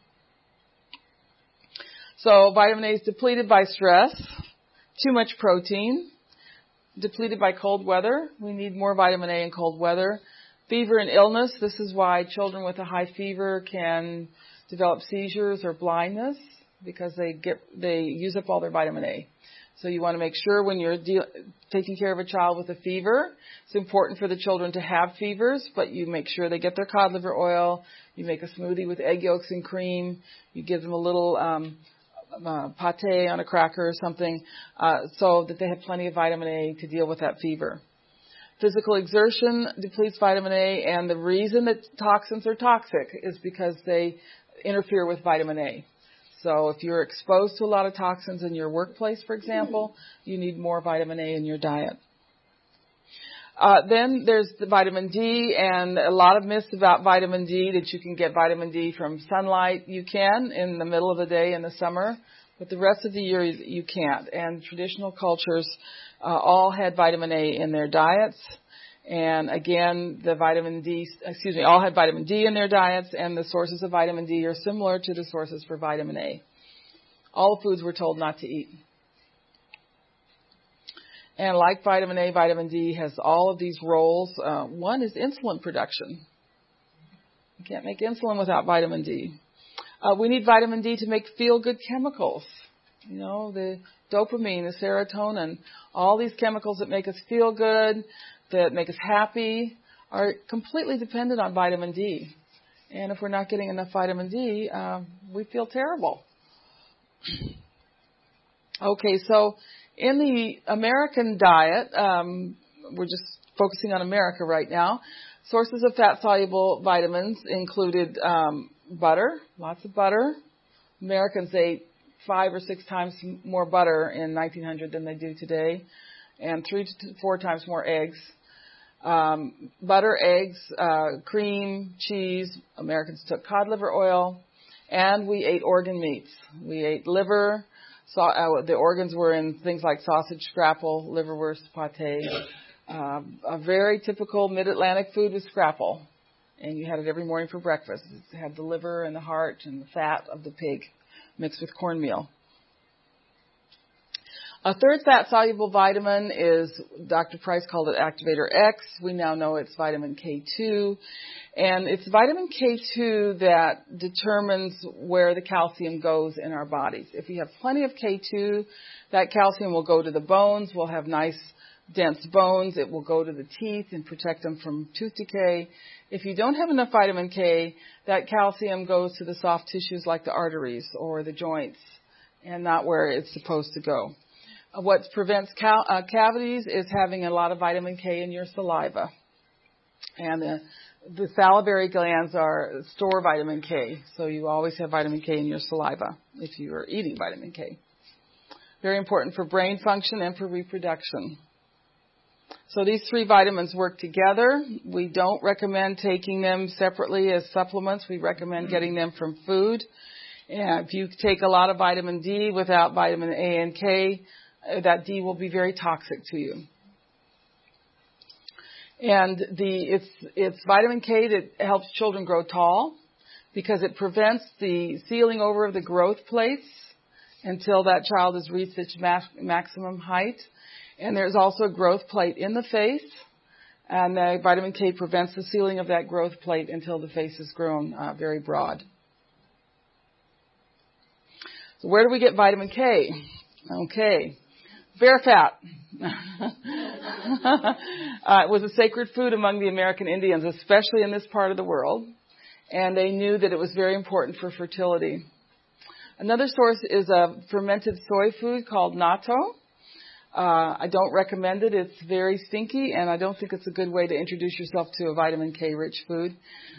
So vitamin A is depleted by stress, too much protein, depleted by cold weather. We need more vitamin A in cold weather. Fever and illness. This is why children with a high fever can develop seizures or blindness, because they get they use up all their vitamin A. So you want to make sure when you're de- taking care of a child with a fever, it's important for the children to have fevers, but you make sure they get their cod liver oil. You make a smoothie with egg yolks and cream. You give them a little um, uh, pate on a cracker or something, uh, so that they have plenty of vitamin A to deal with that fever. Physical exertion depletes vitamin A, and the reason that toxins are toxic is because they interfere with vitamin A. So if you're exposed to a lot of toxins in your workplace, for example, you need more vitamin A in your diet. Uh, then there's the vitamin D, and a lot of myths about vitamin D, that you can get vitamin D from sunlight. You can in the middle of the day in the summer, but the rest of the year you can't. And traditional cultures uh, all had vitamin A in their diets. And again, the vitamin D, excuse me, all had vitamin D in their diets, and the sources of vitamin D are similar to the sources for vitamin A. All the foods we're told not to eat. And like vitamin A, vitamin D has all of these roles. Uh, one is insulin production. You can't make insulin without vitamin D. Uh, we need vitamin D to make feel-good chemicals. You know, the dopamine, the serotonin, all these chemicals that make us feel good, that make us happy, are completely dependent on vitamin D. And if we're not getting enough vitamin D, uh, we feel terrible. Okay, so in the American diet, um, we're just focusing on America right now, sources of fat-soluble vitamins included um, butter, lots of butter. Americans ate five or six times more butter in nineteen hundred than they do today, and three to four times more eggs. Um, butter, eggs, uh, cream, cheese. Americans took cod liver oil, and we ate organ meats. We ate liver. So, uh, the organs were in things like sausage, scrapple, liverwurst, pate. Uh, a very typical mid-Atlantic food was scrapple, and you had it every morning for breakfast. It had the liver and the heart and the fat of the pig mixed with cornmeal. A third fat-soluble vitamin is, Doctor Price called it Activator X. We now know it's vitamin K two. And it's vitamin K two that determines where the calcium goes in our bodies. If we have plenty of K two, that calcium will go to the bones. We'll have nice, dense bones. It will go to the teeth and protect them from tooth decay. If you don't have enough vitamin K, that calcium goes to the soft tissues like the arteries or the joints and not where it's supposed to go. What prevents cal- uh, cavities is having a lot of vitamin K in your saliva. And the, the salivary glands are store vitamin K, so you always have vitamin K in your saliva if you are eating vitamin K. Very important for brain function and for reproduction. So these three vitamins work together. We don't recommend taking them separately as supplements. We recommend getting them from food. And if you take a lot of vitamin D without vitamin A and K, that D will be very toxic to you. And the it's it's vitamin K that helps children grow tall because it prevents the sealing over of the growth plates until that child has reached its max, maximum height. And there's also a growth plate in the face, and the vitamin K prevents the sealing of that growth plate until the face has grown uh, very broad. So where do we get vitamin K? Okay. Bear fat. uh, it was a sacred food among the American Indians, especially in this part of the world, and they knew that it was very important for fertility. Another source is a fermented soy food called natto. Uh, I don't recommend it. It's very stinky, and I don't think it's a good way to introduce yourself to a vitamin K-rich food.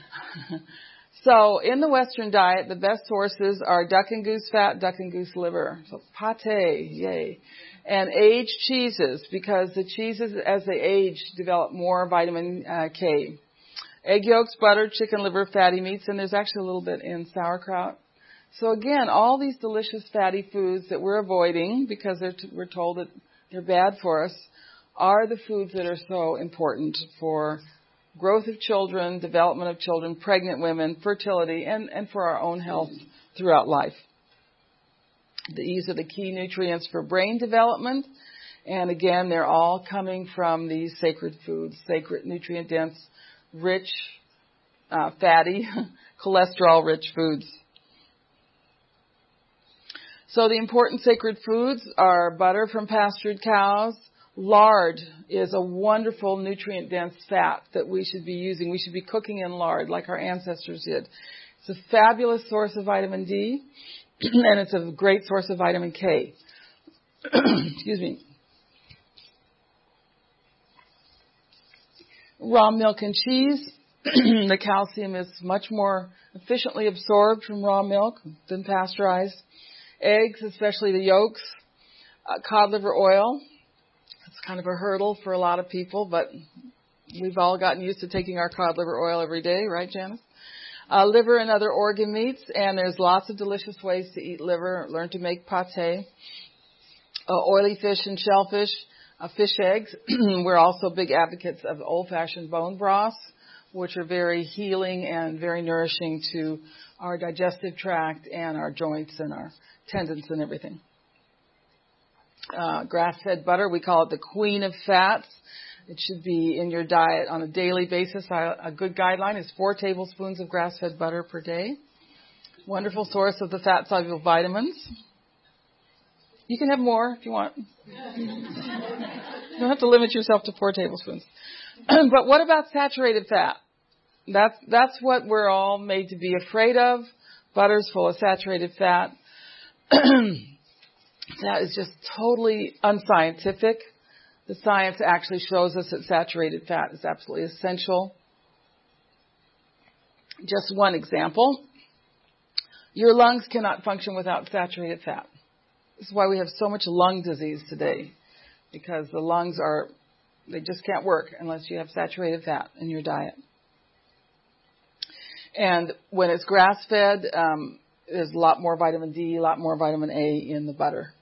So in the Western diet, the best sources are duck and goose fat, duck and goose liver. So pate, yay. And aged cheeses, because the cheeses, as they age, develop more vitamin uh, K. Egg yolks, butter, chicken liver, fatty meats, and there's actually a little bit in sauerkraut. So again, all these delicious fatty foods that we're avoiding because they're t- we're told that they're bad for us are the foods that are so important for growth of children, development of children, pregnant women, fertility, and, and for our own health throughout life. These are the key nutrients for brain development. And again, they're all coming from these sacred foods, sacred, nutrient-dense, rich, uh, fatty, cholesterol-rich foods. So the important sacred foods are butter from pastured cows. Lard is a wonderful nutrient-dense fat that we should be using. We should be cooking in lard like our ancestors did. It's a fabulous source of vitamin D, and it's a great source of vitamin K. Excuse me. Raw milk and cheese. The calcium is much more efficiently absorbed from raw milk than pasteurized. Eggs, especially the yolks. Uh, cod liver oil. It's kind of a hurdle for a lot of people, but we've all gotten used to taking our cod liver oil every day, right, Janice? uh, liver and other organ meats, and there's lots of delicious ways to eat liver. Learn to make pate. Uh, oily fish and shellfish, uh, fish eggs. We're also big advocates of old-fashioned bone broths, which are very healing and very nourishing to our digestive tract and our joints and our tendons and everything. Uh, grass-fed butter, we call it the queen of fats. It should be in your diet on a daily basis. A good guideline is four tablespoons of grass-fed butter per day. Wonderful source of the fat-soluble vitamins. You can have more if you want. You don't have to limit yourself to four tablespoons. But what about saturated fat? That's, that's what we're all made to be afraid of. Butter's full of saturated fat. That is just totally unscientific. The science actually shows us that saturated fat is absolutely essential. Just one example. Your lungs cannot function without saturated fat. This is why we have so much lung disease today, because the lungs are, they just can't work unless you have saturated fat in your diet. And when it's grass-fed, um, there's a lot more vitamin D, a lot more vitamin A in the butter.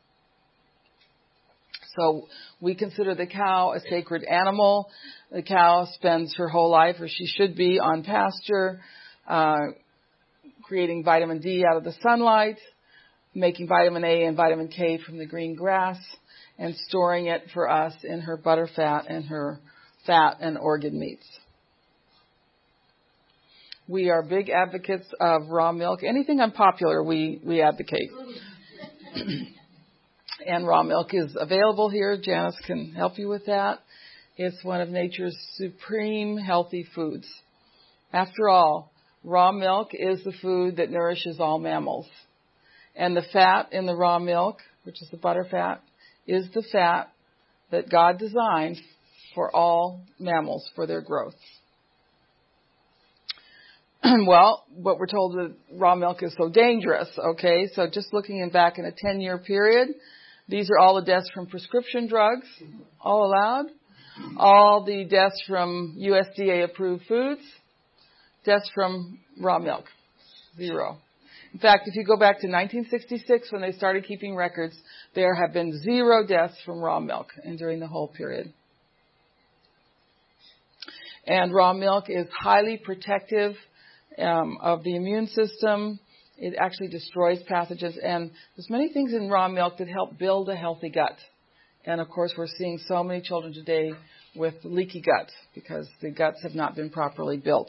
So we consider the cow a sacred animal. The cow spends her whole life, or she should be, on pasture, uh, creating vitamin D out of the sunlight, making vitamin A and vitamin K from the green grass, and storing it for us in her butter fat and her fat and organ meats. We are big advocates of raw milk. Anything unpopular, we, we advocate. And raw milk is available here. Janice can help you with that. It's one of nature's supreme healthy foods. After all, raw milk is the food that nourishes all mammals. And the fat in the raw milk, which is the butter fat, is the fat that God designed for all mammals for their growth. Well, what we're told that raw milk is so dangerous, okay? So just looking in back in a ten-year period, these are all the deaths from prescription drugs, all allowed. All the deaths from U S D A-approved foods. Deaths from raw milk, zero. In fact, if you go back to nineteen sixty-six when they started keeping records, there have been zero deaths from raw milk and during the whole period. And raw milk is highly protective um, of the immune system. It actually destroys pathogens. And there's many things in raw milk that help build a healthy gut. And, of course, we're seeing so many children today with leaky gut because the guts have not been properly built.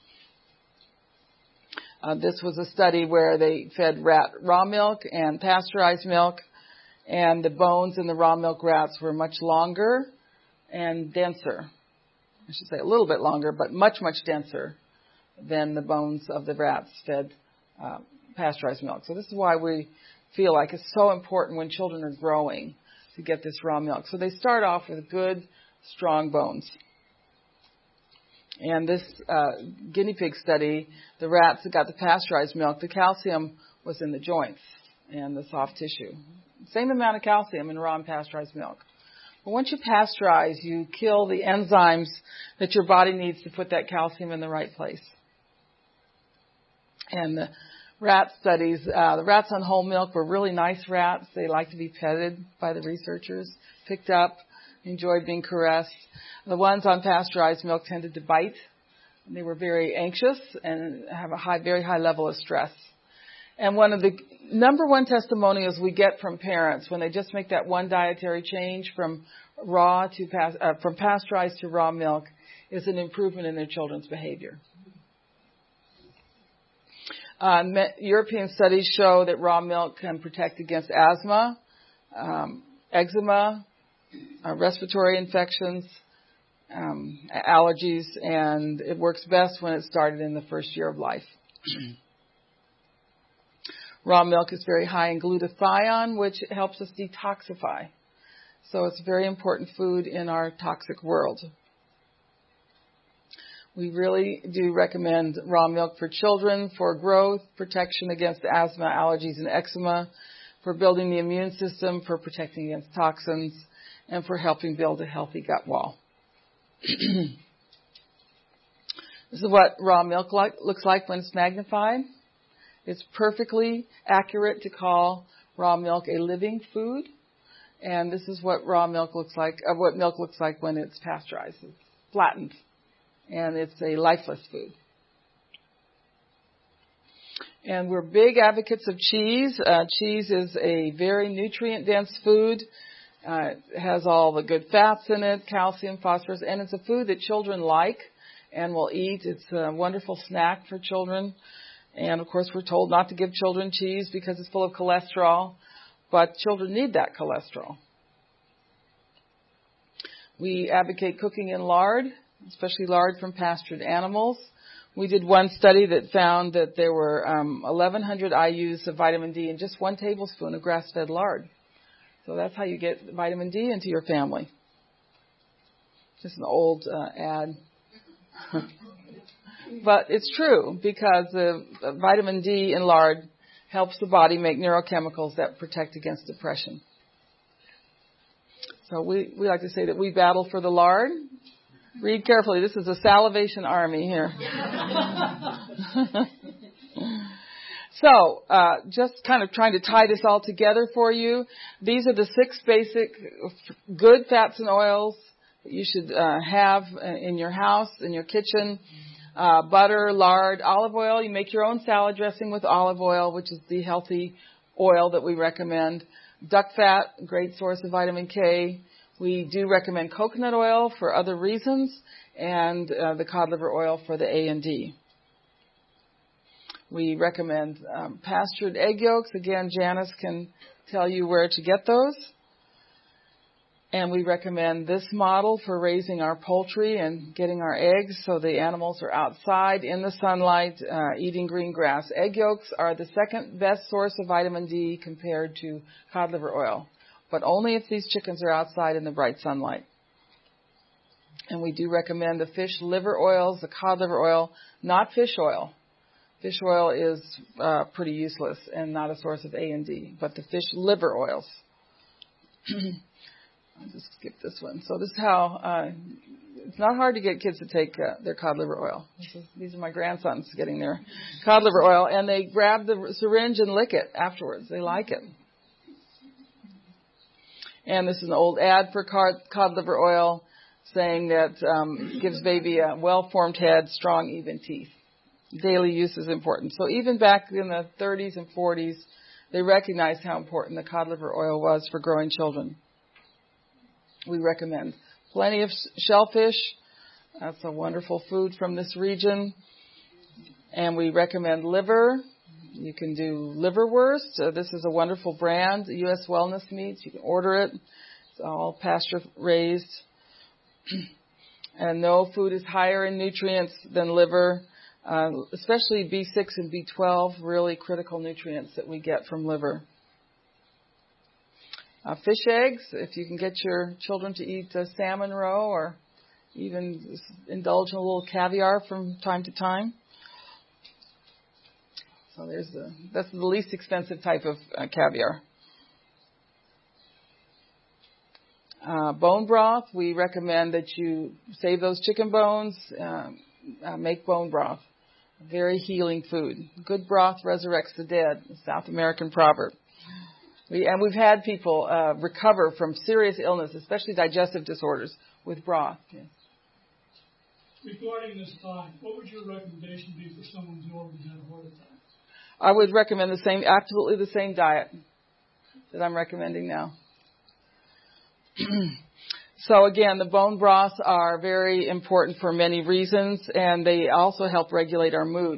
Uh, this was a study where they fed rat raw milk and pasteurized milk, and the bones in the raw milk rats were much longer and denser. I should say a little bit longer, but much, much denser than the bones of the rats fed uh, pasteurized milk. So this is why we feel like it's so important when children are growing to get this raw milk. So they start off with good, strong bones. And this uh, guinea pig study, the rats that got the pasteurized milk, the calcium was in the joints and the soft tissue. Same amount of calcium in raw and pasteurized milk. But once you pasteurize, you kill the enzymes that your body needs to put that calcium in the right place. And the rat studies, uh, the rats on whole milk were really nice rats. They liked to be petted by the researchers, picked up, enjoyed being caressed. The ones on pasteurized milk tended to bite. They were very anxious and have a high, very high level of stress. And one of the number one testimonials we get from parents when they just make that one dietary change from raw to uh, from pasteurized to raw milk is an improvement in their children's behavior. Uh, European studies show that raw milk can protect against asthma, um, eczema, uh, respiratory infections, um, allergies, and it works best when it's started in the first year of life. Raw milk is very high in glutathione, which helps us detoxify. So it's a very important food in our toxic world. We really do recommend raw milk for children for growth, protection against asthma, allergies, and eczema, for building the immune system, for protecting against toxins, and for helping build a healthy gut wall. This is what raw milk like, looks like when it's magnified. It's perfectly accurate to call raw milk a living food. And this is what raw milk looks like, uh, what milk looks like when it's pasteurized. It's flattened. And it's a lifeless food. And we're big advocates of cheese. Uh, cheese is a very nutrient-dense food. Uh, it has all the good fats in it, calcium, phosphorus, and it's a food that children like and will eat. It's a wonderful snack for children. And, of course, we're told not to give children cheese because it's full of cholesterol. But children need that cholesterol. We advocate cooking in lard, especially lard from pastured animals. We did one study that found that there were um, eleven hundred I U's of vitamin D in just one tablespoon of grass-fed lard. So that's how you get vitamin D into your family. Just an old uh, ad. But it's true because the uh, vitamin D in lard helps the body make neurochemicals that protect against depression. So we, we like to say that we battle for the lard. Read carefully. This is a salivation army here. So, uh, just kind of trying to tie this all together for you. These are the six basic good fats and oils that you should uh, have in your house, in your kitchen. Uh, butter, lard, olive oil. You make your own salad dressing with olive oil, which is the healthy oil that we recommend. Duck fat, great source of vitamin K. We do recommend coconut oil for other reasons, and uh, the cod liver oil for the A and D. We recommend um, pastured egg yolks. Again, Janice can tell you where to get those. And we recommend this model for raising our poultry and getting our eggs so the animals are outside in the sunlight uh, eating green grass. Egg yolks are the second best source of vitamin D compared to cod liver oil, but only if these chickens are outside in the bright sunlight. And we do recommend the fish liver oils, the cod liver oil, not fish oil. Fish oil is uh, pretty useless and not a source of A and D, but the fish liver oils. I'll just skip this one. So this is how, uh, it's not hard to get kids to take uh, their cod liver oil. This is, these are my grandsons getting their cod liver oil, and they grab the syringe and lick it afterwards. They like it. And this is an old ad for cod, cod liver oil saying that um, it gives baby a well-formed head, strong, even teeth. Daily use is important. So even back in the thirties and forties, they recognized how important the cod liver oil was for growing children. We recommend plenty of shellfish. That's a wonderful food from this region. And we recommend liver. You can do liverwurst. Uh, this is a wonderful brand, U S Wellness Meats. You can order it. It's all pasture raised. And no food is higher in nutrients than liver, uh, especially B six and B twelve, really critical nutrients that we get from liver. Uh, fish eggs, if you can get your children to eat uh, salmon roe or even indulge in a little caviar from time to time. So there's the, that's the least expensive type of uh, caviar. Uh, bone broth, we recommend that you save those chicken bones, uh, uh, make bone broth. Very healing food. Good broth resurrects the dead, a South American proverb. We, and we've had people uh, recover from serious illness, especially digestive disorders, with broth. Yes. Regarding this time, what would your recommendation be for someone who's already had a heart attack? I would recommend the same, absolutely the same diet that I'm recommending now. So again, the bone broths are very important for many reasons, and they also help regulate our mood.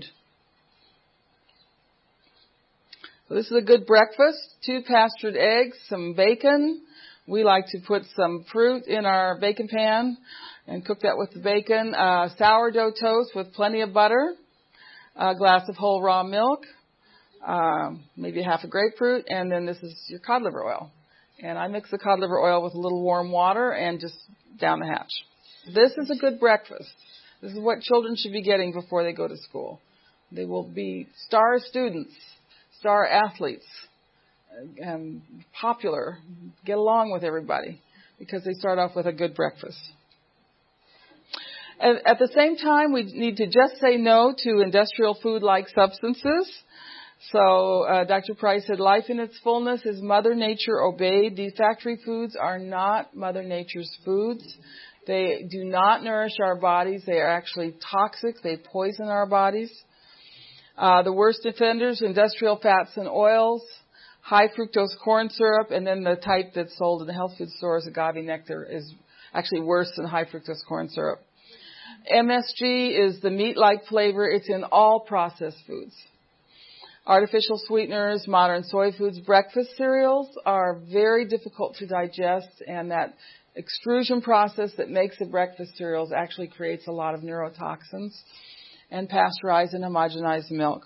So this is a good breakfast. Two pastured eggs, some bacon. We like to put some fruit in our bacon pan and cook that with the bacon. Uh, sourdough toast with plenty of butter. A glass of whole raw milk. Um, maybe half a grapefruit. And then this is your cod liver oil. And I mix the cod liver oil with a little warm water and just down the hatch. This is a good breakfast. This is what children should be getting before they go to school. They will be star students. Star athletes, um, popular, get along with everybody because they start off with a good breakfast. And at the same time, we need to just say no to industrial food-like substances. So uh, Doctor Price said, life in its fullness is Mother Nature obeyed. These factory foods are not Mother Nature's foods. They do not nourish our bodies. They are actually toxic. They poison our bodies. Uh, the worst offenders, industrial fats and oils, high fructose corn syrup, and then the type that's sold in the health food stores, agave nectar, is actually worse than high fructose corn syrup. M S G is the meat-like flavor. It's in all processed foods. Artificial sweeteners, modern soy foods, breakfast cereals are very difficult to digest, and that extrusion process that makes the breakfast cereals actually creates a lot of neurotoxins, and pasteurized and homogenized milk.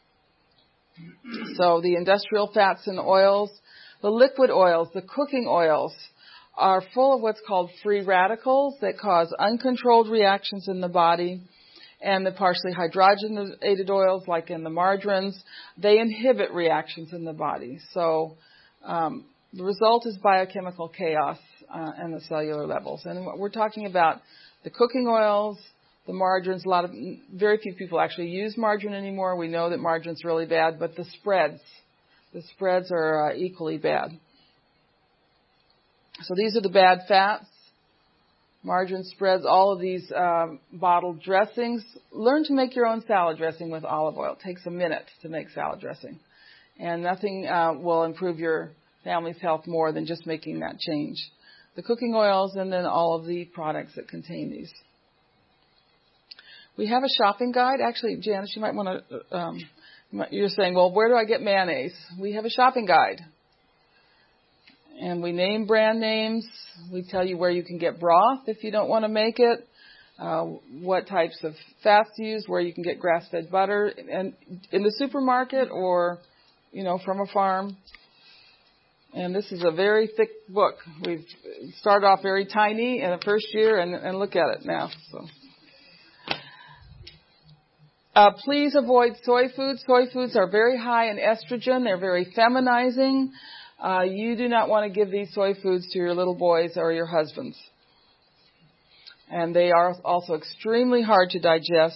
So the industrial fats and oils, the liquid oils, the cooking oils, are full of what's called free radicals that cause uncontrolled reactions in the body. And the partially hydrogenated oils, like in the margarines, they inhibit reactions in the body. So um, the result is biochemical chaos uh, in the cellular levels. And we're talking about the cooking oils, the margarines. A lot of, very few people actually use margarine anymore. We know that margarine's really bad, but the spreads, the spreads are uh, equally bad. So these are the bad fats, margarine, spreads, all of these um, bottled dressings. Learn to make your own salad dressing with olive oil. It takes a minute to make salad dressing. And nothing uh, will improve your family's health more than just making that change. The cooking oils and then all of the products that contain these. We have a shopping guide. Actually, Janice, you might want to, um, you're saying, well, where do I get mayonnaise? We have a shopping guide. And we name brand names. We tell you where you can get broth if you don't want to make it, uh, what types of fats to use, where you can get grass-fed butter, and in the supermarket or, you know, from a farm. And this is a very thick book. We've started off very tiny in the first year, and, and look at it now. So, uh, please avoid soy foods. Soy foods are very high in estrogen. They're very feminizing. Uh, you do not want to give these soy foods to your little boys or your husbands. And they are also extremely hard to digest.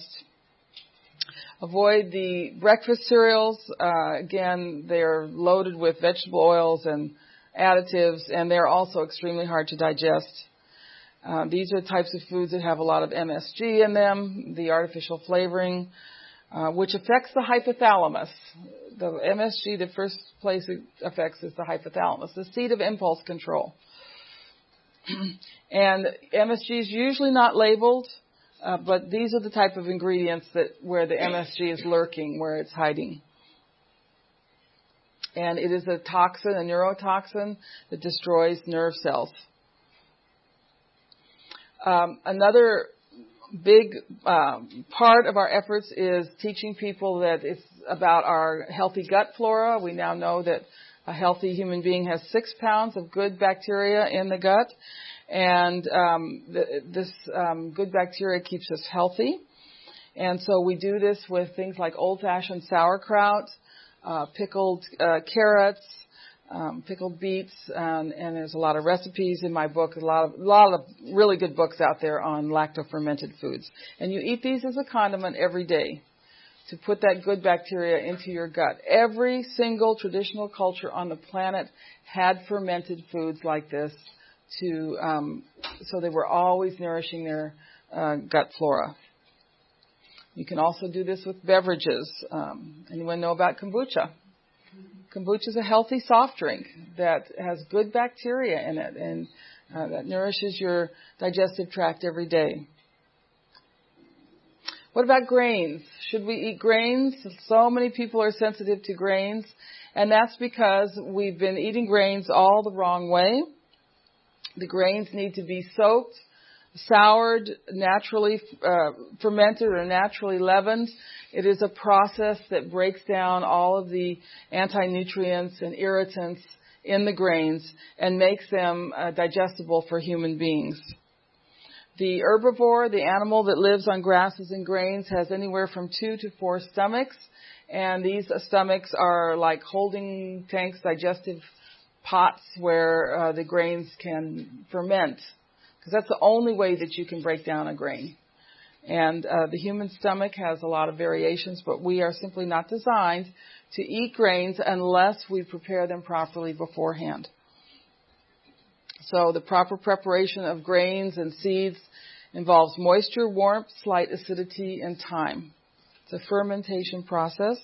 Avoid the breakfast cereals. Uh, again, they're loaded with vegetable oils and additives, and they're also extremely hard to digest. Uh, these are the types of foods that have a lot of M S G in them, the artificial flavoring, uh, which affects the hypothalamus. The M S G, the first place it affects is the hypothalamus, the seat of impulse control. And M S G is usually not labeled, uh, but these are the type of ingredients that where the M S G is lurking, where it's hiding. And it is a toxin, a neurotoxin that destroys nerve cells. Um, another big um, part of our efforts is teaching people that it's about our healthy gut flora. We now know that a healthy human being has six pounds of good bacteria in the gut, and um, th- this um, good bacteria keeps us healthy. And so we do this with things like old-fashioned sauerkraut, uh, pickled uh, carrots, um, pickled beets, um, and there's a lot of recipes in my book, a lot of, a lot of really good books out there on lacto-fermented foods. And you eat these as a condiment every day to put that good bacteria into your gut. Every single traditional culture on the planet had fermented foods like this to, um, so they were always nourishing their uh, gut flora. You can also do this with beverages. Um, anyone know about kombucha? Kombucha is a healthy soft drink that has good bacteria in it and uh, that nourishes your digestive tract every day. What about grains? Should we eat grains? So many people are sensitive to grains, and that's because we've been eating grains all the wrong way. The grains need to be soaked, soured, naturally uh, fermented or naturally leavened. It is a process that breaks down all of the anti-nutrients and irritants in the grains and makes them uh, digestible for human beings. The herbivore, the animal that lives on grasses and grains, has anywhere from two to four stomachs, and these uh, stomachs are like holding tanks, digestive pots where uh, the grains can ferment, because that's the only way that you can break down a grain. And uh, the human stomach has a lot of variations, but we are simply not designed to eat grains unless we prepare them properly beforehand. So the proper preparation of grains and seeds involves moisture, warmth, slight acidity, and time. It's a fermentation process.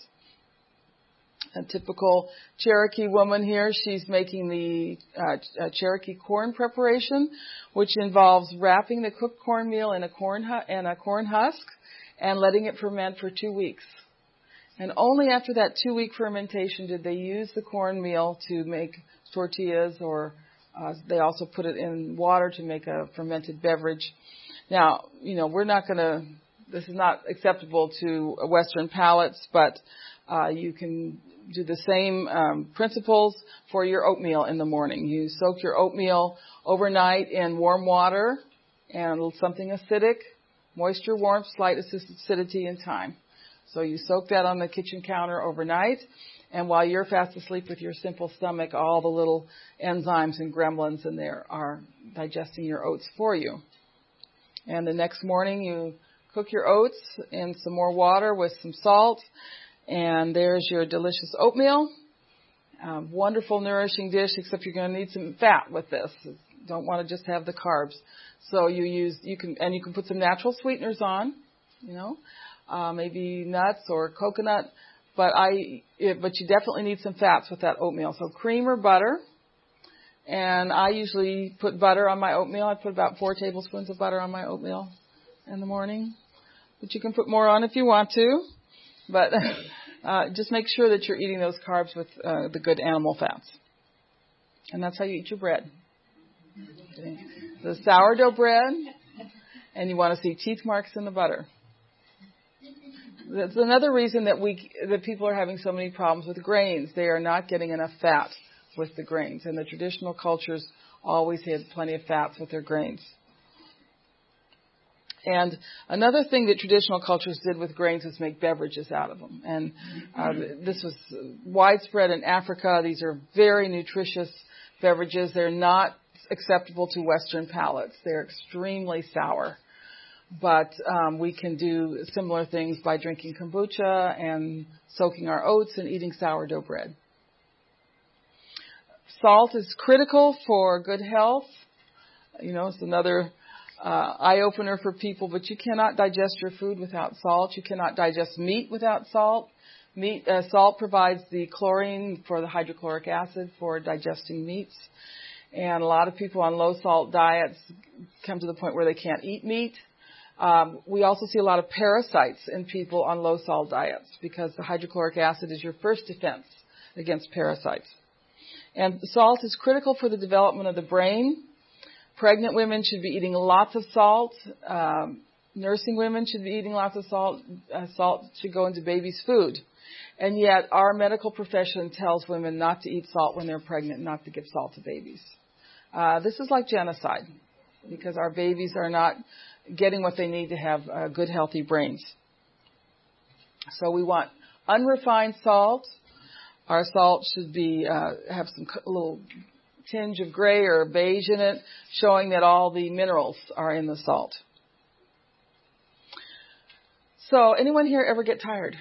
A typical Cherokee woman here, she's making the uh, Cherokee corn preparation, which involves wrapping the cooked cornmeal in a corn hu- in a corn husk and letting it ferment for two weeks. And only after that two-week fermentation did they use the cornmeal to make tortillas, or uh, they also put it in water to make a fermented beverage. Now, you know, we're not going to, this is not acceptable to Western palates, but uh, you can do the same um, principles for your oatmeal in the morning. You soak your oatmeal overnight in warm water and something acidic, moisture, warmth, slight acidity, and time. So you soak that on the kitchen counter overnight, and while you're fast asleep with your simple stomach, all the little enzymes and gremlins in there are digesting your oats for you. And the next morning you cook your oats in some more water with some salt, and there's your delicious oatmeal. Um, wonderful, nourishing dish, except you're going to need some fat with this. You don't want to just have the carbs. So you use, you can, and you can put some natural sweeteners on, you know, uh, maybe nuts or coconut. But I, it, but you definitely need some fats with that oatmeal. So cream or butter. And I usually put butter on my oatmeal. I put about four tablespoons of butter on my oatmeal in the morning. But you can put more on if you want to. But uh, just make sure that you're eating those carbs with uh, the good animal fats. And that's how you eat your bread. Okay. The sourdough bread, and you want to see teeth marks in the butter. That's another reason that we that people are having so many problems with grains. They are not getting enough fat with the grains. And the traditional cultures always had plenty of fats with their grains. And another thing that traditional cultures did with grains was make beverages out of them. And uh, this was widespread in Africa. These are very nutritious beverages. They're not acceptable to Western palates. They're extremely sour. But um, we can do similar things by drinking kombucha and soaking our oats and eating sourdough bread. Salt is critical for good health. You know, it's another uh, eye-opener for people, but you cannot digest your food without salt. You cannot digest meat without salt. Meat, uh, salt provides the chlorine for the hydrochloric acid for digesting meats. And a lot of people on low-salt diets come to the point where they can't eat meat. Um, we also see a lot of parasites in people on low-salt diets because the hydrochloric acid is your first defense against parasites. And salt is critical for the development of the brain. Pregnant women should be eating lots of salt. Um, nursing women should be eating lots of salt. Uh, salt should go into babies' food. And yet our medical profession tells women not to eat salt when they're pregnant, not to give salt to babies. Uh, this is like genocide because our babies are not getting what they need to have uh, good, healthy brains. So we want unrefined salt. Our salt should be uh, have some a little tinge of gray or beige in it, showing that all the minerals are in the salt. So anyone here ever get tired?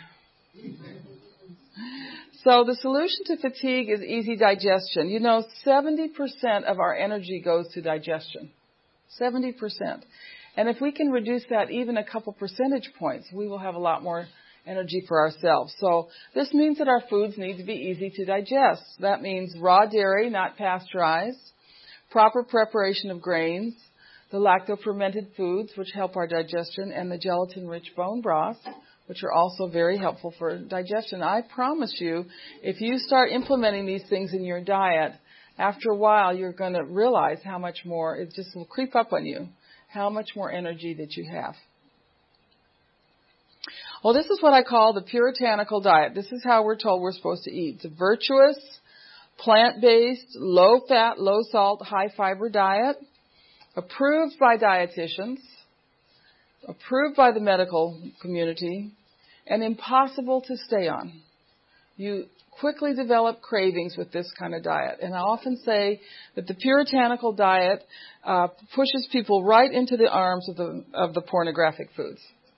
So the solution to fatigue is easy digestion. You know, seventy percent of our energy goes to digestion. seventy percent. And if we can reduce that even a couple percentage points, we will have a lot more energy for ourselves. So this means that our foods need to be easy to digest. That means raw dairy, not pasteurized, proper preparation of grains, the lacto-fermented foods, which help our digestion, and the gelatin-rich bone broths, which are also very helpful for digestion. I promise you, if you start implementing these things in your diet, after a while you're going to realize how much more, it just will creep up on you, how much more energy that you have. Well, this is what I call the puritanical diet. This is how we're told we're supposed to eat. It's a virtuous, plant-based, low-fat, low-salt, high-fiber diet, approved by dietitians, approved by the medical community, and impossible to stay on. You quickly develop cravings with this kind of diet. And I often say that the puritanical diet uh, pushes people right into the arms of the of the pornographic foods.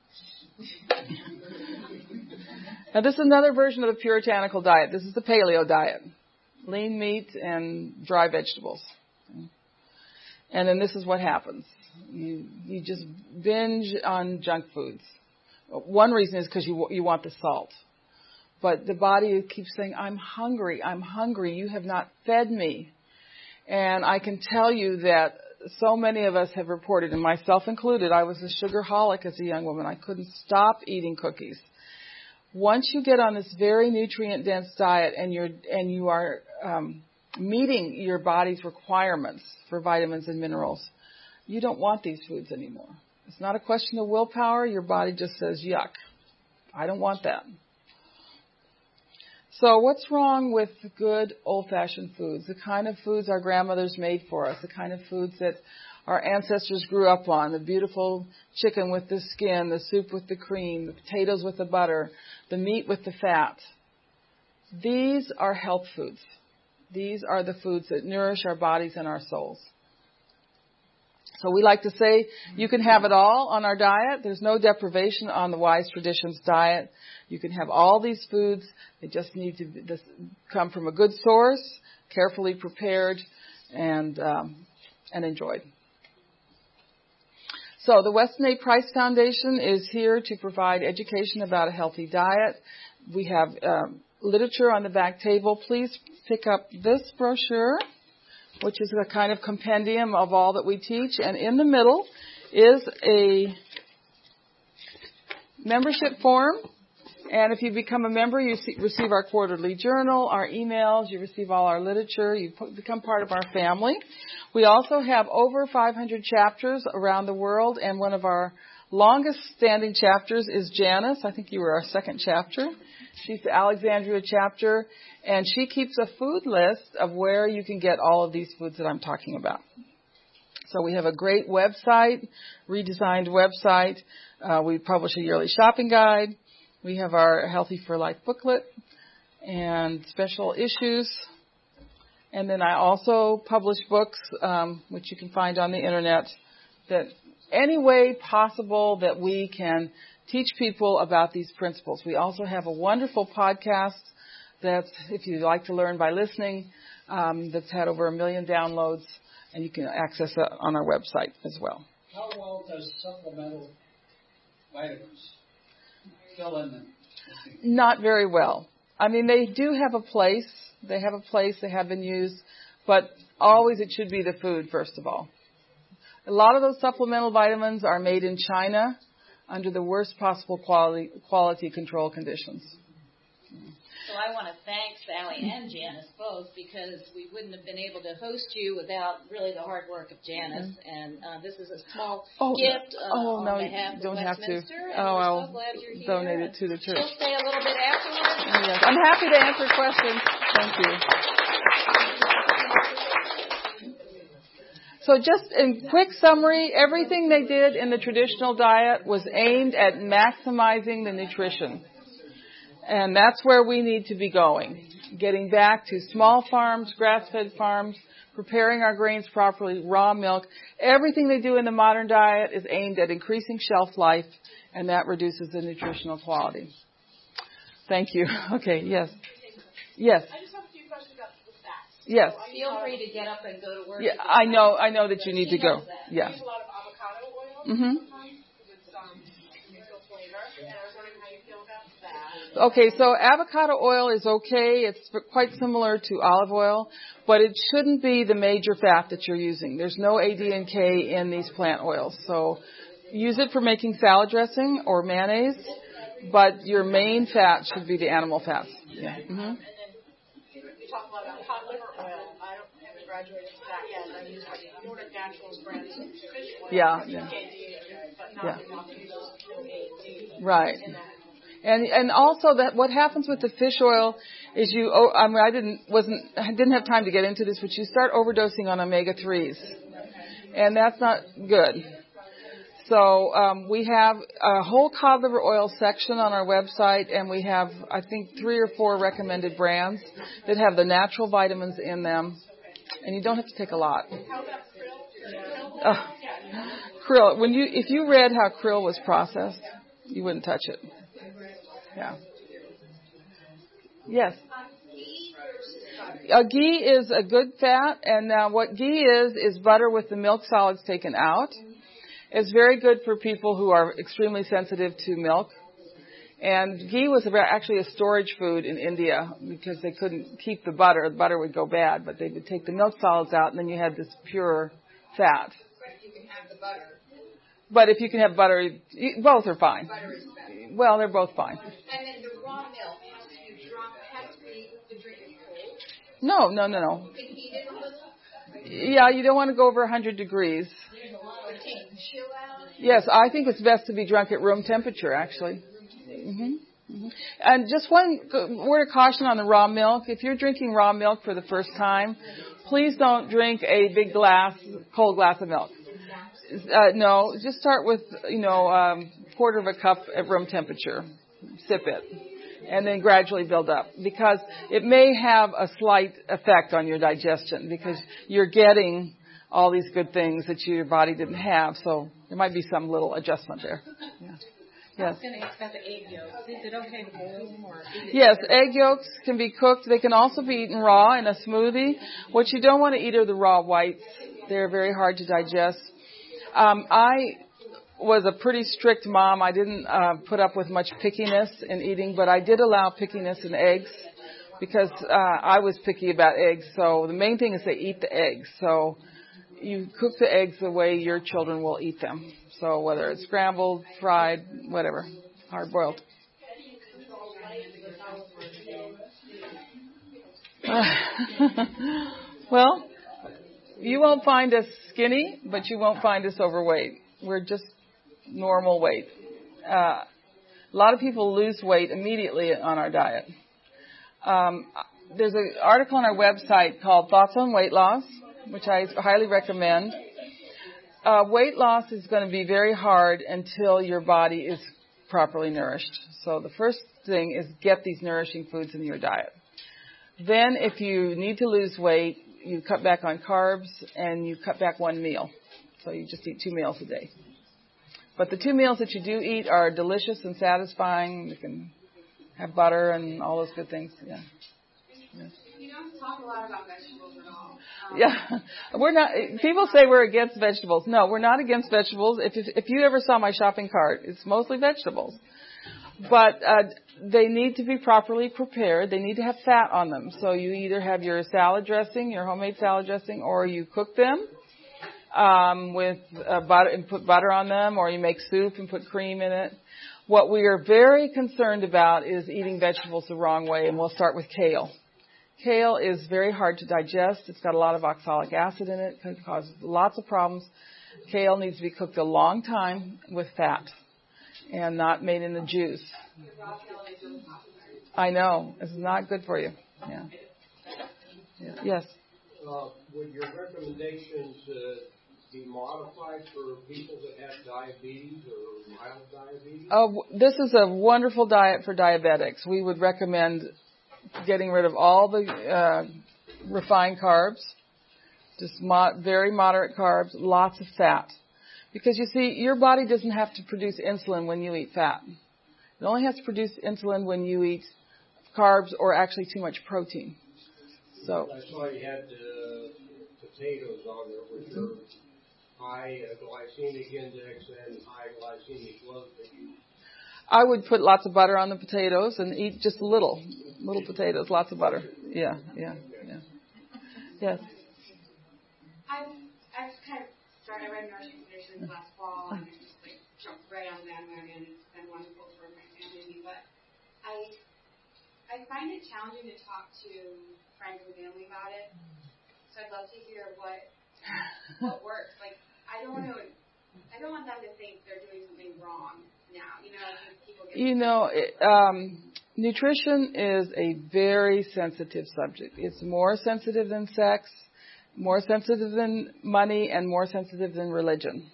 Now, this is another version of the puritanical diet. This is the paleo diet. Lean meat and dry vegetables. And then this is what happens. You you just binge on junk foods. One reason is because you you want the salt. But the body keeps saying, I'm hungry, I'm hungry, you have not fed me. And I can tell you that so many of us have reported, and myself included, I was a sugarholic as a young woman. I couldn't stop eating cookies. Once you get on this very nutrient-dense diet and you're and you are um, meeting your body's requirements for vitamins and minerals, you don't want these foods anymore. It's not a question of willpower. Your body just says, yuck, I don't want that. So what's wrong with good old-fashioned foods, the kind of foods our grandmothers made for us, the kind of foods that our ancestors grew up on, the beautiful chicken with the skin, the soup with the cream, the potatoes with the butter, the meat with the fat? These are health foods. These are the foods that nourish our bodies and our souls. So we like to say you can have it all on our diet. There's no deprivation on the Wise Traditions diet. You can have all these foods. They just need to this, come from a good source, carefully prepared, and um, and enjoyed. So the Weston A. Price Foundation is here to provide education about a healthy diet. We have um, literature on the back table. Please pick up this brochure, which is a kind of compendium of all that we teach. And in the middle is a membership form. And if you become a member, you see, receive our quarterly journal, our emails, you receive all our literature, you become part of our family. We also have over five hundred chapters around the world, and one of our longest standing chapters is Janice. I think you were our second chapter. She's the Alexandria chapter, and she keeps a food list of where you can get all of these foods that I'm talking about. So we have a great website, redesigned website. Uh, we publish a yearly shopping guide. We have our Healthy for Life booklet and special issues. And then I also publish books, um, which you can find on the internet, that any way possible that we can teach people about these principles. We also have a wonderful podcast that's, if you like to learn by listening, um, that's had over a million downloads, and you can access that on our website as well. How well does supplemental vitamins fill in them? Not very well. I mean, they do have a place. They have a place. They have been used. But always it should be the food, first of all. A lot of those supplemental vitamins are made in China under the worst possible quality, quality control conditions. So I want to thank Sally and Janice both, because we wouldn't have been able to host you without really the hard work of Janice. Mm-hmm. And uh, this is a small oh, gift uh, oh, on no, behalf don't of have Westminster. to. And oh, we're I'll so glad you're here. donate it to the church. She'll stay a little bit afterwards. Yes. I'm happy to answer questions. Thank you. So just in quick summary, everything they did in the traditional diet was aimed at maximizing the nutrition. And that's where we need to be going. Getting back to small farms, grass-fed farms, preparing our grains properly, raw milk. Everything they do in the modern diet is aimed at increasing shelf life, and that reduces the nutritional quality. Thank you. Okay, yes. Yes. I just have a few questions about the fats. Yes. So Feel free to get up and go to work. Yeah, I know. I know that you need to go. Yeah. I use a lot of avocado oil Mm-hmm. sometimes because it's um, neutral flavor, and I was wondering how you feel about that. Okay, so avocado oil is okay. It's quite similar to olive oil, but it shouldn't be the major fat that you're using. There's no A D and K in these plant oils, so use it for making salad dressing or mayonnaise, but your main fat should be the animal fats. Yeah. Mm-hmm. And then you talk a lot about cod liver oil. I don't haven't graduated to that yet. I use like Nordic Naturals brands of fish oil. Yeah, yeah. But not Yeah. enough to use A D Right. in that. And and also that what happens with the fish oil is you oh, I mean I didn't wasn't I didn't have time to get into this, but you start overdosing on omega threes, and that's not good. So um, we have a whole cod liver oil section on our website, and we have, I think, three or four recommended brands that have the natural vitamins in them, and you don't have to take a lot. Uh, krill. When you, if you read how krill was processed, you wouldn't touch it. Yeah. Yes. A ghee is a good fat, and uh, what ghee is is butter with the milk solids taken out. It's very good for people who are extremely sensitive to milk. And ghee was actually a storage food in India because they couldn't keep the butter. The butter would go bad, but they would take the milk solids out, and then you had this pure fat. But you can have the butter. But if you can have butter, both are fine. Butter is better. Well, they're both fine. And then the raw milk has to be drunk, has to be the drink is cold. No, no, no, no. You can heat it a little. Yeah, you don't want to go over one hundred degrees. Or take the chill out. Yes, I think it's best to be drunk at room temperature, actually. Mm-hmm. Mm-hmm. And just one word of caution on the raw milk. If you're drinking raw milk for the first time, please don't drink a big glass, cold glass of milk. Uh, no, just start with, you know, um, quarter of a cup at room temperature. Sip it. And then gradually build up. Because it may have a slight effect on your digestion because you're getting all these good things that your body didn't have. So there might be some little adjustment there. Yeah. I was going to ask about the egg yolks. Is it okay to boil them or eat it? Yes, egg yolks can be cooked. They can also be eaten raw in a smoothie. What you don't want to eat are the raw whites. They're very hard to digest. Um, I was a pretty strict mom. I didn't uh, put up with much pickiness in eating, but I did allow pickiness in eggs because uh, I was picky about eggs. So the main thing is they eat the eggs. So you cook the eggs the way your children will eat them. So whether it's scrambled, fried, whatever, hard-boiled. Well, you won't find us skinny, but you won't find us overweight. We're just normal weight. Uh, a lot of people lose weight immediately on our diet. Um, there's an article on our website called Thoughts on Weight Loss, which I highly recommend. Uh, weight loss is going to be very hard until your body is properly nourished. So the first thing is get these nourishing foods in your diet. Then if you need to lose weight, you cut back on carbs and you cut back one meal. So you just eat two meals a day. But the two meals that you do eat are delicious and satisfying. You can have butter and all those good things. Yeah. Yeah. You don't talk a lot about vegetables at all. Um, Yeah, we're not. People say we're against vegetables. No, we're not against vegetables. If if, if you ever saw my shopping cart, it's mostly vegetables. But uh, they need to be properly prepared. They need to have fat on them. So you either have your salad dressing, your homemade salad dressing, or you cook them um, with uh, butter and put butter on them, or you make soup and put cream in it. What we are very concerned about is eating vegetables the wrong way, and we'll start with kale. Kale is very hard to digest. It's got a lot of oxalic acid in it. It can cause lots of problems. Kale needs to be cooked a long time with fat and not made in the juice. I know. It's not good for you. Yeah. Yeah. Yes? Uh, would your recommendations uh, be modified for people that have diabetes or mild diabetes? Oh, this is a wonderful diet for diabetics. We would recommend getting rid of all the uh, refined carbs, just mo- very moderate carbs, lots of fat. Because you see, your body doesn't have to produce insulin when you eat fat. It only has to produce insulin when you eat carbs or actually too much protein. So I saw you had uh, potatoes on there, which are high uh, glycemic index and high glycemic load. I would put lots of butter on the potatoes and eat just a little, little potatoes, lots of butter. Yeah, yeah, yeah. Yes. I've, I've kind of started, I read Nourishing Conditions last fall, and I just like jumped right on the bandwagon. It's been wonderful for my family, but I, I find it challenging to talk to friends and family about it. So I'd love to hear what, what works. Like, I don't want to, I don't want them to think they're doing something wrong. Now, you know, people get you know, it, um, nutrition is a very sensitive subject. It's more sensitive than sex, more sensitive than money, and more sensitive than religion.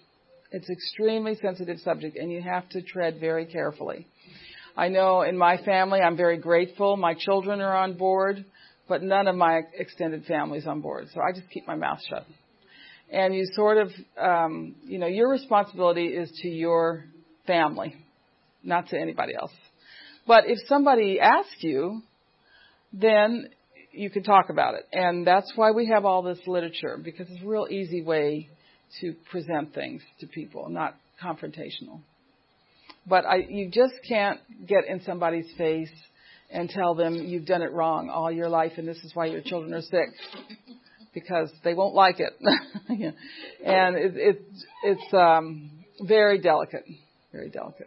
It's an extremely sensitive subject, and you have to tread very carefully. I know in my family, I'm very grateful. My children are on board, but none of my extended family is on board. So I just keep my mouth shut. And you sort of, um, you know, your responsibility is to your family, not to anybody else. But if somebody asks you, then you can talk about it. And that's why we have all this literature, because it's a real easy way to present things to people, not confrontational. But I, you just can't get in somebody's face and tell them you've done it wrong all your life and this is why your children are sick, because they won't like it. And it, it, it's um, very delicate, very delicate.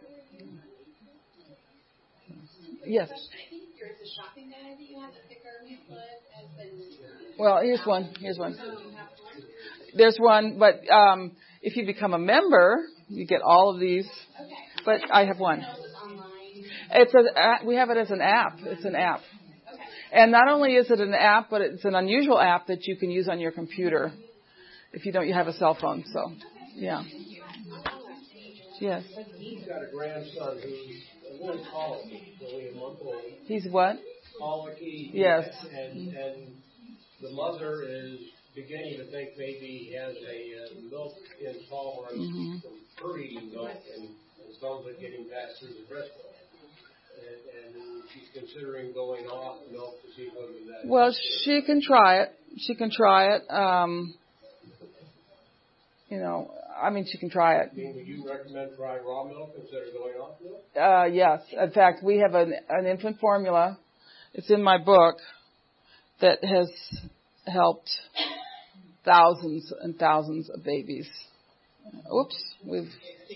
Yes? I think there's a shopping guide that you have that the government has been... Well, here's one. Here's one. There's one, but um, if you become a member, you get all of these. Okay. But I have one. It's a, we have it as an app. It's an app. Okay. And not only is it an app, but it's an unusual app that you can use on your computer if you don't you have a cell phone. So, yeah. Yes. He's got a grandson who's a little colicky, only a month old. He's what? Colicky. Yes. And, and the mother is beginning to think maybe he has a uh, milk intolerance Mm-hmm. from her eating milk and, and some of it getting passed through the breast milk. And, and she's considering going off milk to see whether that... Well, she can try it. She can try it. Um, you know, I mean, she can try it. I mean, would you recommend trying raw milk instead of going off milk? Uh, yes. In fact, we have an, an infant formula. It's in my book that has helped thousands and thousands of babies. Oops, we've.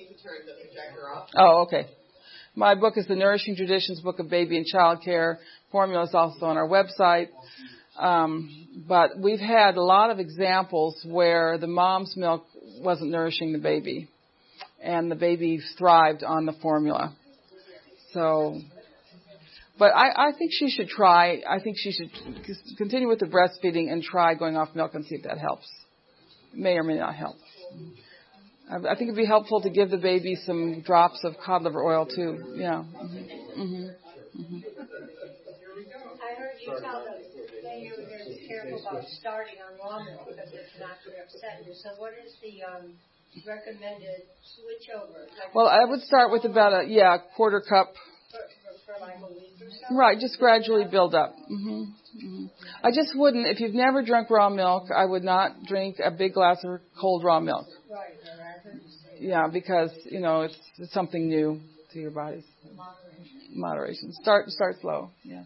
Oh, okay. My book is the Nourishing Traditions Book of Baby and Child Care. Formula is also on our website. Um, but we've had a lot of examples where the mom's milk wasn't nourishing the baby, and the baby thrived on the formula. So, but I, I think she should try. I think she should continue with the breastfeeding and try going off milk and see if that helps. It may or may not help. I, I think it'd be helpful to give the baby some drops of cod liver oil too. Yeah. Mm-hmm. Mm-hmm. Mm-hmm. I heard you tell them that you were going to be careful about starting on raw milk because it's not going to upset you. So what is the um, recommended switch over? Like Well, I would start with about a, yeah, quarter cup. For, for, for like a week or so? Right, just gradually build up. Mm-hmm. Mm-hmm. I just wouldn't, if you've never drunk raw milk, I would not drink a big glass of cold raw milk. Right, right, I heard you say Yeah, because, you know, it's, it's something new to your bodies. moderation. Moderation. Start, start slow. Yeah.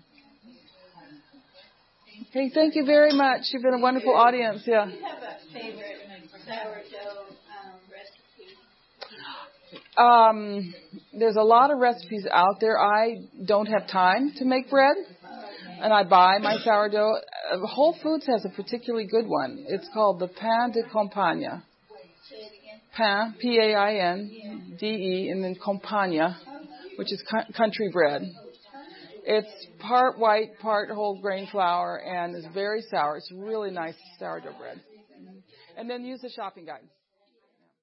Hey, thank you very much. You've been a wonderful audience. Yeah. Do you have a favorite sourdough um, recipe? Um, there's a lot of recipes out there. I don't have time to make bread, and I buy my sourdough. Uh, Whole Foods has a particularly good one. It's called the pain de campagne. Pain, P A I N D E, and then campagne, which is cu- country bread. It's part white, part whole grain flour, and it's very sour. It's really nice sourdough bread. And then use the shopping guide.